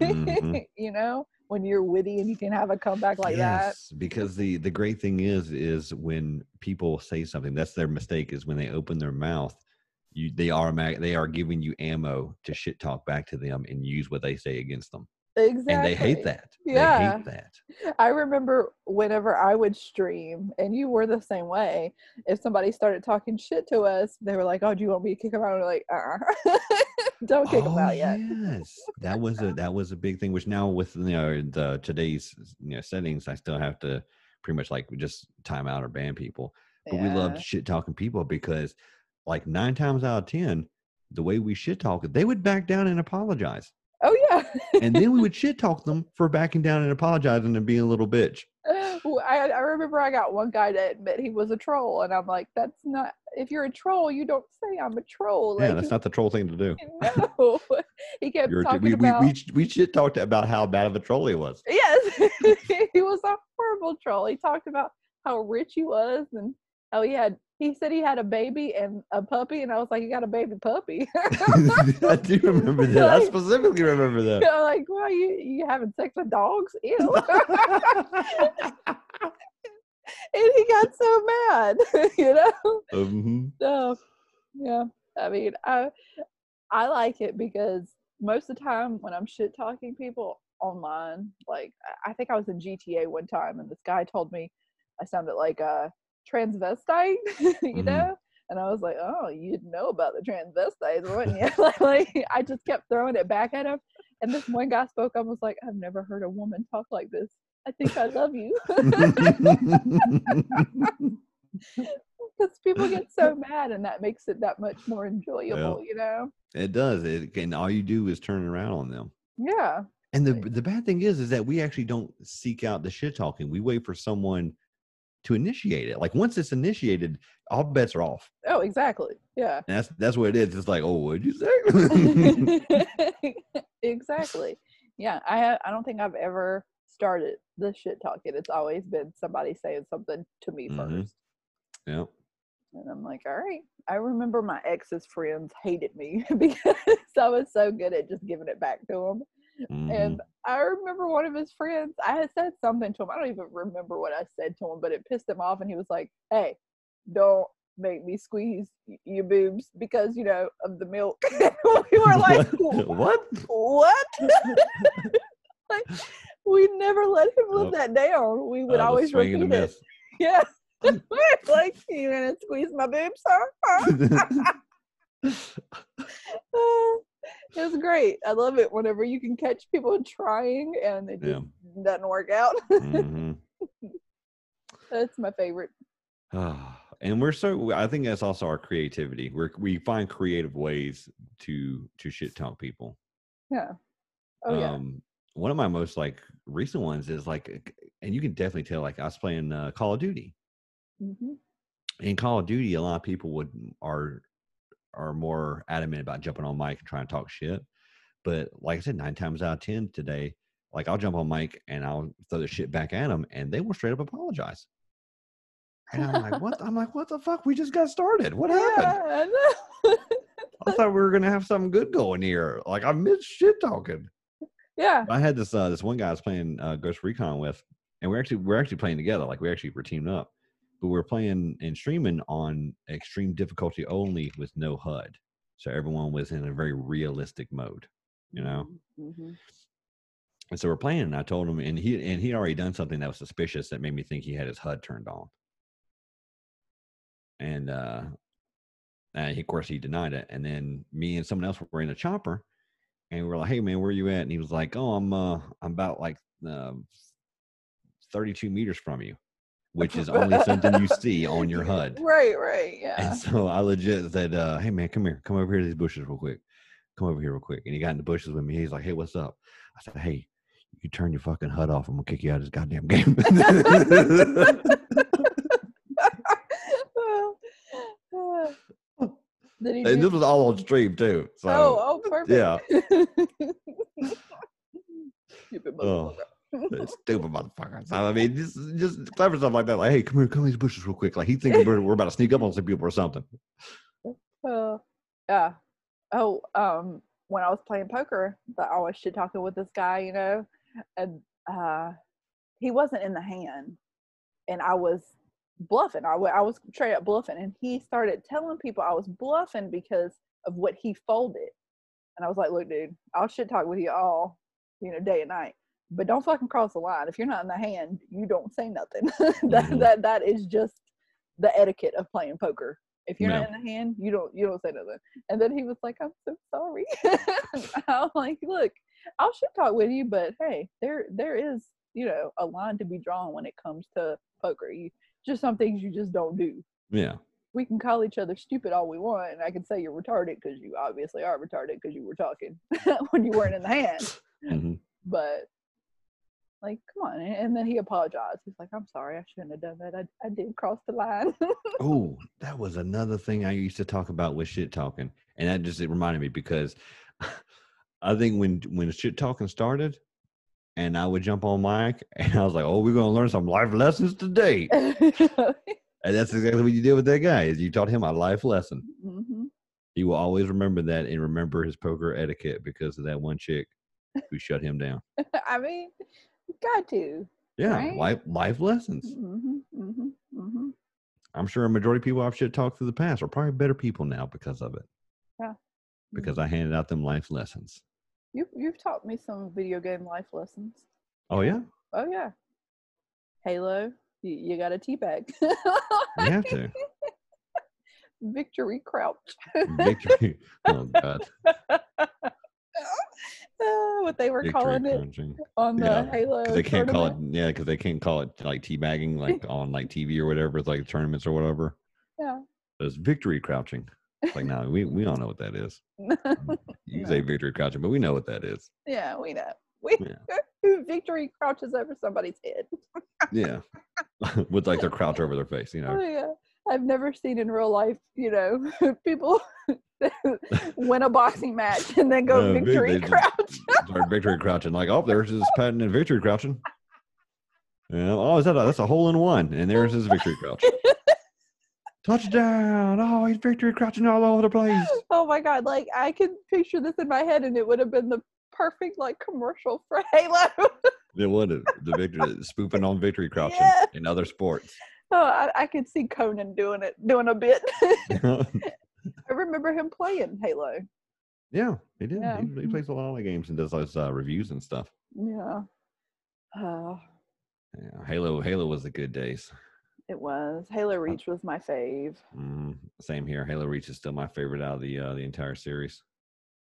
When you're witty and you can have a comeback like that. Because the great thing is when people say something, that's their mistake, is when they open their mouth, they are giving you ammo to shit talk back to them and use what they say against them. Exactly. And they hate that. Yeah. They hate that. I remember whenever I would stream, and you were the same way, if somebody started talking shit to us, they were like, oh, do you want me to kick them out? And we're like, don't kick them out yet. Yes. That was a big thing, which now with the today's settings, I still have to pretty much like just time out or ban people. But we loved shit talking people because like 9 times out of 10, the way we shit talk, they would back down and apologize. Oh yeah. And then we would shit talk them for backing down and apologizing and being a little bitch. I remember I got one guy to admit he was a troll, and I'm like, that's not, if you're a troll, you don't say I'm a troll. Yeah, that's not the troll thing to do. No. He kept talking about... We shit talked about how bad of a troll he was. Yes. He was a horrible troll. He talked about how rich he was and how he said he had a baby and a puppy, and I was like, you got a baby puppy? I do remember that. I specifically remember that. I'm like, well, you having sex with dogs? Ew. And he got so mad, So, yeah. I mean, I like it because most of the time when I'm shit talking people online, like I think I was in GTA one time, and this guy told me I sounded like a transvestite, and I was like, oh, you'd know about the transvestites, wouldn't you? like I just kept throwing it back at him, and this one guy spoke up and was like, I've never heard a woman talk like this. I think I love you. Because people get so mad, and that makes it that much more enjoyable, It does. And all you do is turn around on them. Yeah. And the bad thing is that we actually don't seek out the shit talking. We wait for someone to initiate it. Like once it's initiated, all bets are off. Oh, exactly. Yeah. And that's what it is. It's like, oh, what'd you say? Exactly. Yeah. I don't think I've ever started the shit talking. It's always been somebody saying something to me first. Yeah. And I'm like, all right. I remember my ex's friends hated me because I was so good at just giving it back to them. And I remember one of his friends, I had said something to him. I don't even remember what I said to him, but it pissed him off. And he was like, hey, don't make me squeeze your boobs because, of the milk. We were like, what? Like, we never let him live that down. We would always repeat it. Yeah. Like, you gonna squeeze my boobs, huh? It was great. I love it whenever you can catch people trying and it just doesn't work out. Mm-hmm. That's my favorite. And I think that's also our creativity. We find creative ways to shit talk people. Yeah. Oh yeah. One of my most like recent ones is like, and you can definitely tell, like I was playing Call of Duty. Mm-hmm. In Call of Duty, a lot of people are more adamant about jumping on mic and trying to talk shit. But like I said, 9 times out of 10 today, like I'll jump on mic and I'll throw the shit back at them, and they will straight up apologize. And I'm like, what? I'm like, what the fuck? We just got started. What happened? I thought we were gonna have something good going here. Like I missed shit talking. Yeah. I had this one guy I was playing Ghost Recon with, and we're actually playing together. Like we were teamed up, but we're playing and streaming on extreme difficulty only with no HUD, so everyone was in a very realistic mode, you know. Mm-hmm. And so we're playing, and I told him, and he'd already done something that was suspicious that made me think he had his HUD turned on, and of course he denied it. And then me and someone else were in a chopper. And we're like, hey, man, where are you at? And he was like, oh, I'm about like 32 meters from you, which is only something you see on your HUD. Right, yeah. And so I legit said, hey, man, come here. Come over here to these bushes real quick. Come over here real quick. And he got in the bushes with me. He's like, hey, what's up? I said, hey, you turn your fucking HUD off. I'm going to kick you out of this goddamn game. And this was all on stream too. So, perfect. Yeah. Stupid motherfucker. Stupid motherfucker. So I mean, just clever stuff like that. Like, hey, come to these bushes real quick. Like he thinks we're about to sneak up on some people or something. Yeah. Oh, when I was playing poker, I always shit talking with this guy, you know, and he wasn't in the hand, and I was bluffing. I was straight up bluffing, and he started telling people I was bluffing because of what he folded. And I was like, look, dude, I'll shit talk with you all, you know, day and night, but don't fucking cross the line. If you're not in the hand, you don't say nothing. That is just the etiquette of playing poker. If you're not in the hand, you don't say nothing. And then he was like, I'm so sorry. I'm like, look, I'll shit talk with you, but hey, there is, you know, a line to be drawn when it comes to poker. Just some things you just don't do. Yeah. We can call each other stupid all we want, and I can say you're retarded because you obviously are retarded because you were talking when you weren't in the hand. Mm-hmm. But like, come on. And then he apologized. He's like, I'm sorry, I shouldn't have done that. I did cross the line. Oh, that was another thing I used to talk about with shit talking. And it reminded me because I think when shit talking started and I would jump on mic and I was like, oh, we're going to learn some life lessons today. And that's exactly what you did with that guy, is you taught him a life lesson. Mm-hmm. He will always remember that and remember his poker etiquette because of that one chick who shut him down. I mean, you got to. Yeah, right? life lessons. Mm-hmm. I'm sure a majority of people I've shit talked through the past are probably better people now because of it. Yeah. Because I handed out them life lessons. You've taught me some video game life lessons. Oh, yeah? Oh, yeah. Halo, you got a teabag. You have to. Victory crouch. Victory. Oh, God. What they were calling it on the Halo. Because they can't call it, because they can't call it like teabagging, like on like TV or whatever. It's like tournaments or whatever. Yeah. It's victory crouching. It's like, no, we don't know what that is. You say victory crouching, but we know what that is. Yeah, we know. Victory crouches over somebody's head. Yeah. With like their crouch over their face, you know. Oh, yeah. I've never seen in real life, you know, people win a boxing match and then go victory crouch. Start victory crouching. Like, oh, there's his patent in victory crouching. Yeah. Oh, that's a hole in one. And there's his victory crouch. Touchdown. Oh, he's victory crouching all over the place. Oh my God. Like, I can picture this in my head and it would have been the perfect like commercial for Halo. It would have. The victory spoofing on victory crouching in other sports. Oh, I could see Conan doing a bit. I remember him playing Halo. Yeah, he did. Yeah. He plays a lot of games and does those reviews and stuff. Yeah. Yeah. Halo was the good days. It was. Halo Reach was my fave. Same here. Halo Reach is still my favorite out of the entire series.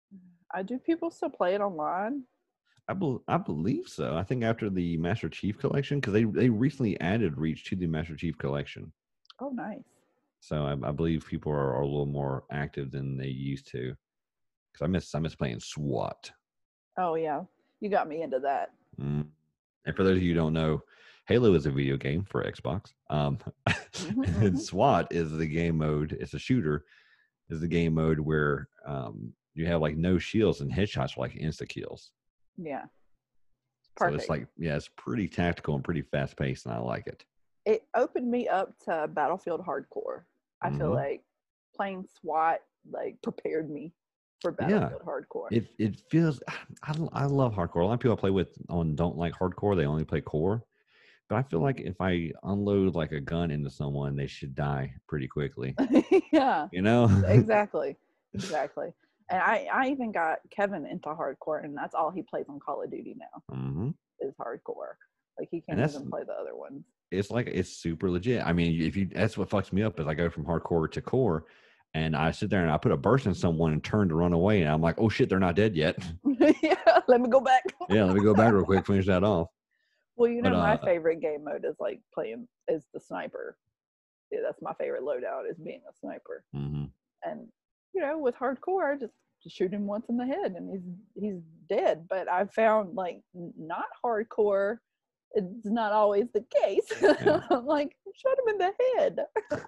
Do people still play it online? I believe so. I think after the Master Chief Collection, because they recently added Reach to the Master Chief Collection. Oh, nice. So I believe people are a little more active than they used to. Because I miss playing SWAT. Oh yeah, you got me into that. And for those of you who don't know, Halo is a video game for Xbox. And SWAT is the game mode. It's a shooter. Is the game mode where you have like no shields and headshots are like insta kills. Yeah. Perfect. So it's like, yeah, it's pretty tactical and pretty fast paced, and I like it. It opened me up to Battlefield Hardcore. I feel like playing SWAT like prepared me for Battlefield Hardcore. It feels. I love hardcore. A lot of people I play with don't like hardcore. They only play core. But I feel like if I unload like a gun into someone, they should die pretty quickly. Yeah. You know? Exactly. And I even got Kevin into hardcore, and that's all he plays on Call of Duty now is hardcore. Like he can't even play the other ones. It's super legit. I mean, that's what fucks me up is I go from hardcore to core, and I sit there and I put a burst in someone and turn to run away, and I'm like, oh shit, they're not dead yet. Yeah, let me go back. Yeah, let me go back real quick, finish that off. Well, my favorite game mode is like playing as the sniper. Yeah, that's my favorite loadout is being a sniper. And with hardcore, just shoot him once in the head and he's dead. But I've found like not hardcore, it's not always the case. Yeah. I'm like, shoot him in the head.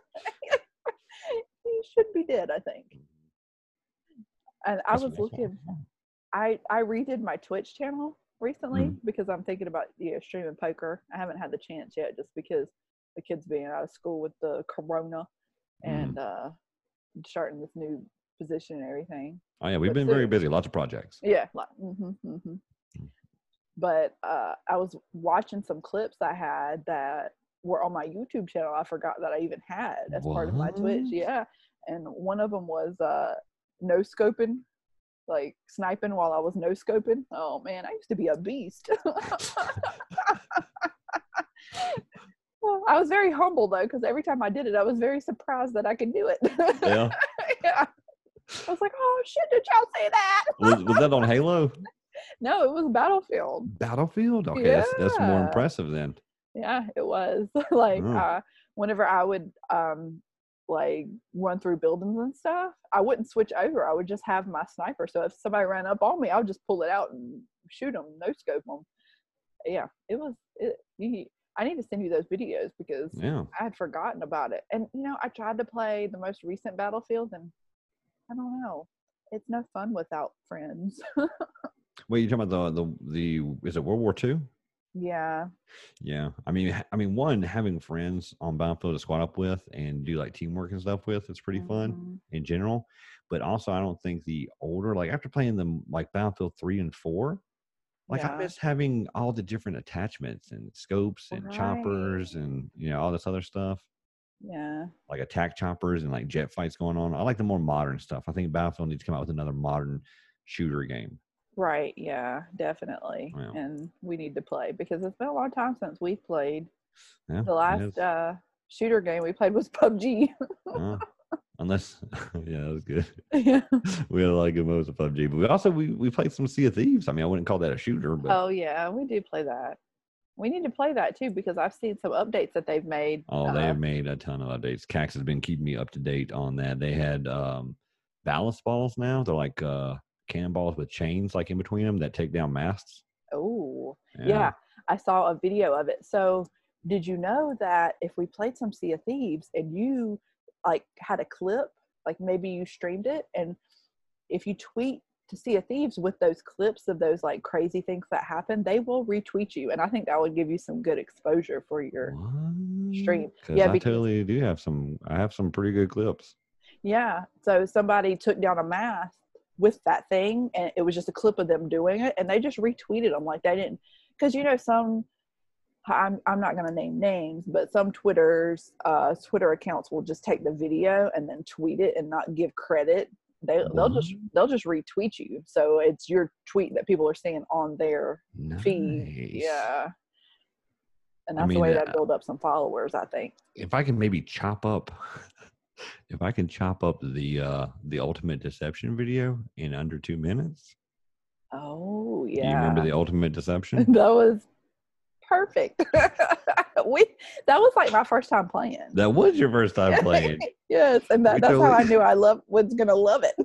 He should be dead, I think. And I was looking. I redid my Twitch channel recently because I'm thinking about streaming poker. I haven't had the chance yet just because the kids being out of school with the corona and starting this new position and everything. Oh yeah, we've been very busy, lots of projects. Yeah. But I was watching some clips I had that were on my YouTube channel I forgot that I even had as part of my Twitch. Yeah. And one of them was no scoping, like sniping while I was no scoping. Oh man, I used to be a beast. I was very humble though, because every time I did it, I was very surprised that I could do it. Yeah. Yeah. I was like, oh shit, did y'all say that? Was that on Halo? No, it was Battlefield. Battlefield? Okay, yeah. That's more impressive then. Yeah, it was. Like whenever I would like run through buildings and stuff, I wouldn't switch over. I would just have my sniper. So if somebody ran up on me, I would just pull it out and shoot them, no scope them. Yeah, I need to send you those videos because I had forgotten about it. And I tried to play the most recent Battlefield, and I don't know, it's no fun without friends. Wait, you're talking about the is it World War II? Yeah. Yeah. I mean, one, having friends on Battlefield to squad up with and do like teamwork and stuff with, it's pretty fun in general. But also, I don't think the older, like after playing them like Battlefield 3 and 4, like I miss having all the different attachments and scopes and choppers and all this other stuff. Yeah. Like attack choppers and like jet fights going on. I like the more modern stuff. I think Battlefield needs to come out with another modern shooter game. Right. Yeah, definitely. Yeah. And we need to play because it's been a long time since we've played. Yeah, the last shooter game we played was PUBG. Unless, yeah, that was good. Yeah. We had a lot of good modes of PUBG, but we played some Sea of Thieves. I mean, I wouldn't call that a shooter, but oh yeah, we do play that. We need to play that too because I've seen some updates that they've made. Oh, they have made a ton of updates. Cax has been keeping me up to date on that. They had ballast balls now. They're like cannonballs with chains like in between them that take down masts. Oh, yeah. I saw a video of it. So did you know that if we played some Sea of Thieves and you like had a clip, like maybe you streamed it, and if you tweet to Sea of Thieves with those clips of those like crazy things that happen, they will retweet you, and I think that would give you some good exposure for your stream. Yeah, I totally do have some. I have some pretty good clips. Yeah, so somebody took down a mast with that thing, and it was just a clip of them doing it, and they just retweeted them like they didn't, because some. I'm not going to name names, but some Twitter accounts will just take the video and then tweet it and not give credit. They'll just retweet you, so it's your tweet that people are seeing on their feed. Yeah, and that's the way that build up some followers, I think. If I can maybe chop up If I can chop up the Ultimate Deception video in under 2 minutes. Oh Do you remember yeah, the Ultimate Deception? that was perfect. That was like my first time playing. That was your first time playing. Yes, and that's how I knew I was gonna love it.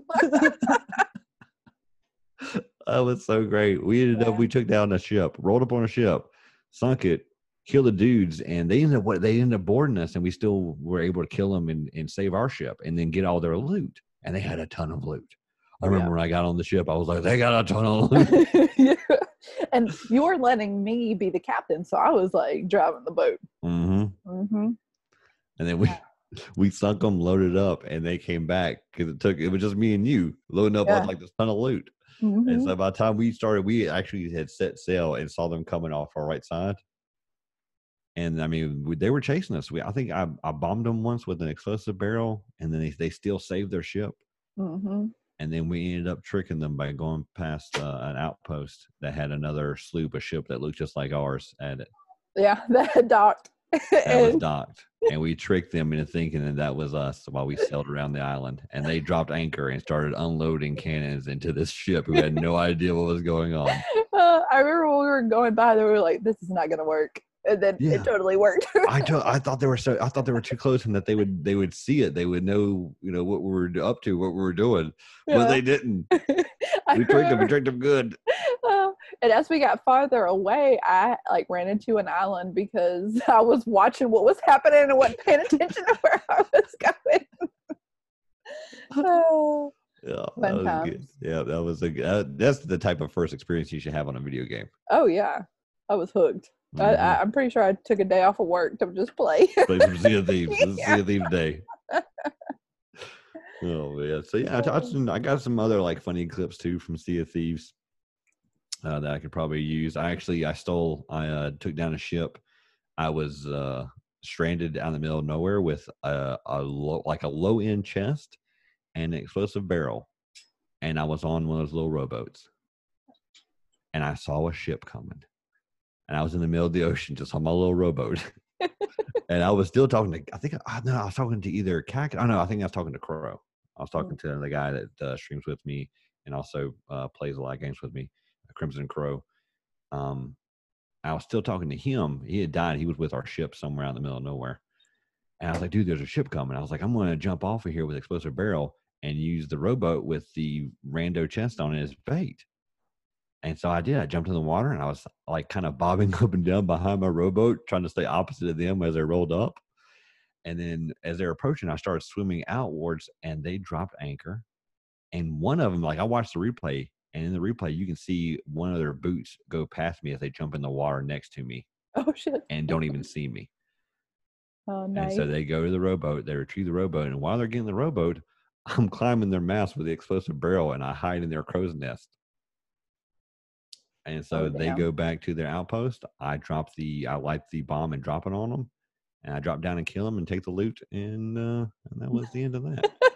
That was so great. We took down a ship, rolled up on a ship, sunk it, killed the dudes, and they ended up boarding us, and we still were able to kill them and save our ship, and then get all their loot. And they had a ton of loot. I remember when I got on the ship, I was like, they got a ton of loot. Yeah. And you were letting me be the captain, so I was like driving the boat. Mm-hmm. Mm-hmm. And then we sunk them, loaded up, and they came back because it was just me and you loading up on like this ton of loot. Mm-hmm. And so by the time we started, we actually had set sail and saw them coming off our right side. And I mean, they were chasing us. I think I bombed them once with an explosive barrel, and then they still saved their ship. Mm-hmm. And then we ended up tricking them by going past an outpost that had another sloop, a ship that looked just like ours at it. Yeah, that had docked. That was docked. And we tricked them into thinking that was us while we sailed around the island. And they dropped anchor and started unloading cannons into this ship who had no idea what was going on. I remember when we were going by, they were like, this is not going to work. And then it totally worked. I thought they were too close and that they would see it. They would know, what we were up to, what we were doing. Yeah. But they didn't. We tricked them good. And as we got farther away, I ran into an island because I was watching what was happening and wasn't paying attention to where I was going. Yeah, that was good. Yeah, that was that's the type of first experience you should have on a video game. Oh yeah, I was hooked. Mm-hmm. I'm pretty sure I took a day off of work to just play. Play some Sea of Thieves. This is Sea of Thieves day. Oh man! So yeah, I got some other funny clips too from Sea of Thieves that I could probably use. I took down a ship. I was stranded out in the middle of nowhere with a low end chest and an explosive barrel, and I was on one of those little rowboats, and I saw a ship coming. And I was in the middle of the ocean, just on my little rowboat. And I was still talking to, I was talking to either Cac. I think I was talking to Crow. I was talking to the guy that streams with me and also plays a lot of games with me, Crimson Crow. I was still talking to him. He had died. He was with our ship somewhere out in the middle of nowhere. And I was like, dude, there's a ship coming. I was like, I'm going to jump off of here with explosive barrel and use the rowboat with the rando chest on it as bait. And so I did. I jumped in the water and I was kind of bobbing up and down behind my rowboat, trying to stay opposite of them as they rolled up. And then as they're approaching, I started swimming outwards and they dropped anchor. And one of them, I watched the replay, and in the replay, you can see one of their boots go past me as they jump in the water next to me. Oh, shit. And don't even see me. Oh, nice. And so they go to the rowboat, they retrieve the rowboat. And while they're getting the rowboat, I'm climbing their mast with the explosive barrel and I hide in their crow's nest. And so they go back to their outpost. I light the bomb and drop it on them. And I drop down and kill them and take the loot. And that was the end of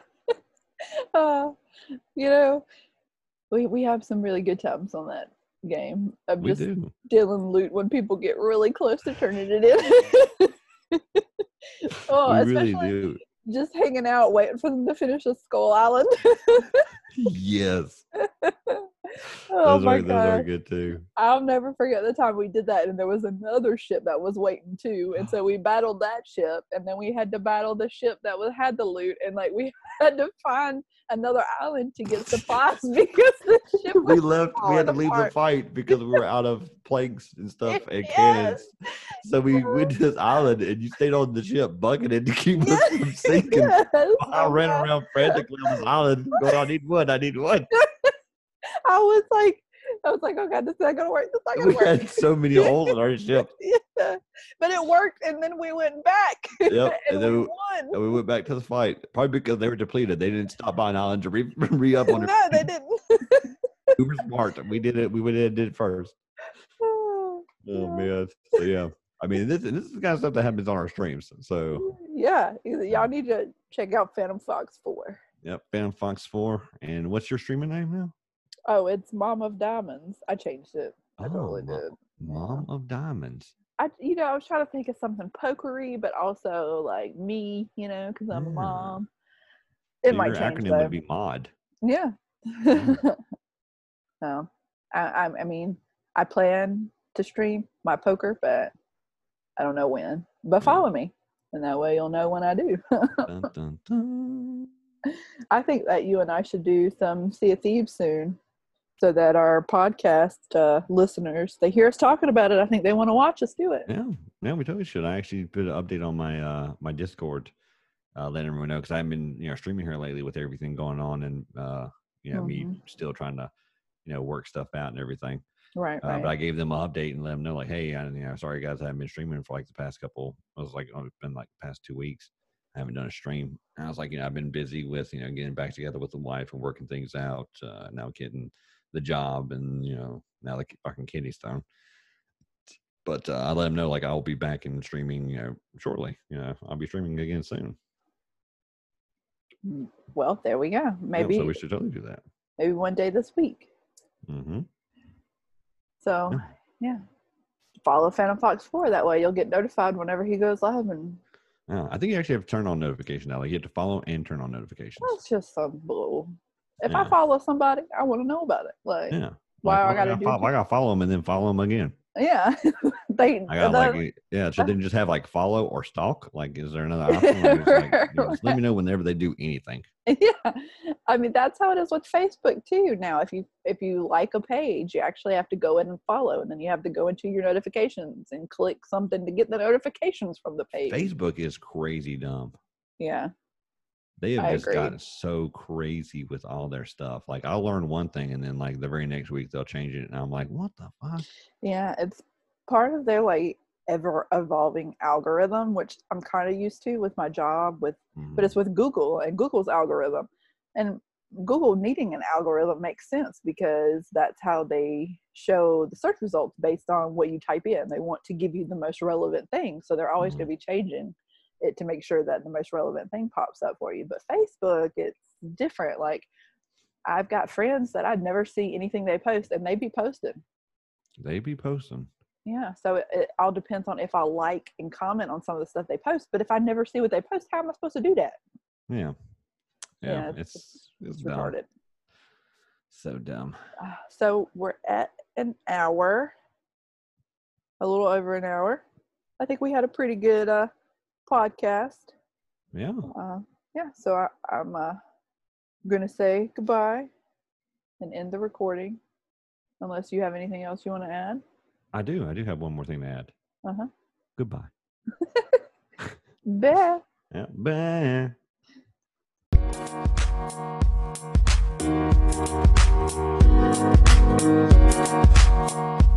that. We have some really good times on that game. Of just stealing loot when people get really close to turning it in. We really do. Just hanging out, waiting for them to finish the Skull Island. Yes. Oh my God. Those are good too. I'll never forget the time we did that, and there was another ship that was waiting too, and so we battled that ship, and then we had to battle the ship that had the loot, and we had to find another island to get supplies because the ship was we had to leave the fight because we were out of planks and stuff and cannons. So we went to this island and you stayed on the ship bucketed to keep us from sinking. I ran around frantically on this island going, I need one. I was like, oh God, this is not gonna work. We had so many holes in our ship. Yeah. But it worked, and then we went back. Yep, and then we won. And we went back to the fight, probably because they were depleted. They didn't stop by an island to re-up on it. No, they didn't. We were smart. We did it. We went in and did it first. Oh man. So yeah. I mean, this is the kind of stuff that happens on our streams. So yeah, y'all need to check out Phantom Fox 4. Yep, Phantom Fox 4. And what's your streaming name now? Oh, it's Mom of Diamonds. I changed it. I totally did. Mom of Diamonds. I was trying to think of something pokery, but also like me, because I'm a mom. It So might your change acronym though. would be MOD. Yeah. Yeah. No, I mean, I plan to stream my poker, but I don't know when. But follow me, and that way you'll know when I do. Dun, dun, dun. I think that you and I should do some Sea of Thieves soon, so that our podcast listeners, they hear us talking about it. I think they want to watch us do it. Yeah, we totally should. I actually put an update on my my Discord, letting everyone know, because I've been streaming here lately with everything going on, and me still trying to work stuff out and everything. Right. But I gave them an update and let them know, like, hey, sorry guys, I haven't been streaming for like the past couple. It's been like the past 2 weeks. I haven't done a stream. And I was like, I've been busy with getting back together with the wife and working things out. Now getting the job, and now the fucking kidney stone. But I let them know, like, I'll be back in streaming shortly. I'll be streaming again soon. Well, there we go. Maybe so we should totally do that. Maybe one day this week. Mm-hmm. So yeah, follow Phantom Fox 4. That way you'll get notified whenever he goes live. And I think you actually have to turn on notifications now. Like, you have to follow and turn on notifications. That's just some bull. If I follow somebody, I want to know about it. Like, why I gotta do? I gotta follow them and then follow them again. Yeah, So then just have like follow or stalk. Like, is there another option? Just let me know whenever they do anything. Yeah, I mean, that's how it is with Facebook too. Now, if you like a page, you actually have to go in and follow, and then you have to go into your notifications and click something to get the notifications from the page. Facebook is crazy dumb. Yeah. They have just gotten so crazy with all their stuff. Like, I'll learn one thing, and then like the very next week they'll change it, and I'm like, what the fuck? Yeah, it's part of their like ever evolving algorithm, which I'm kind of used to with my job but it's with Google and Google's algorithm. And Google needing an algorithm makes sense, because that's how they show the search results based on what you type in. They want to give you the most relevant thing, so they're always going to be changing it to make sure that the most relevant thing pops up for you. But Facebook, it's different. Like, I've got friends that I'd never see anything they post, and they be posting. Yeah, so it all depends on if I like and comment on some of the stuff they post. But if I never see what they post, how am I supposed to do that? Yeah, it's retarded. So dumb. So we're at an hour, a little over an hour. I think we had a pretty good podcast. Yeah. So I'm going to say goodbye and end the recording, unless you have anything else you want to add. I do have one more thing to add. Goodbye. Bye. Yeah, bye.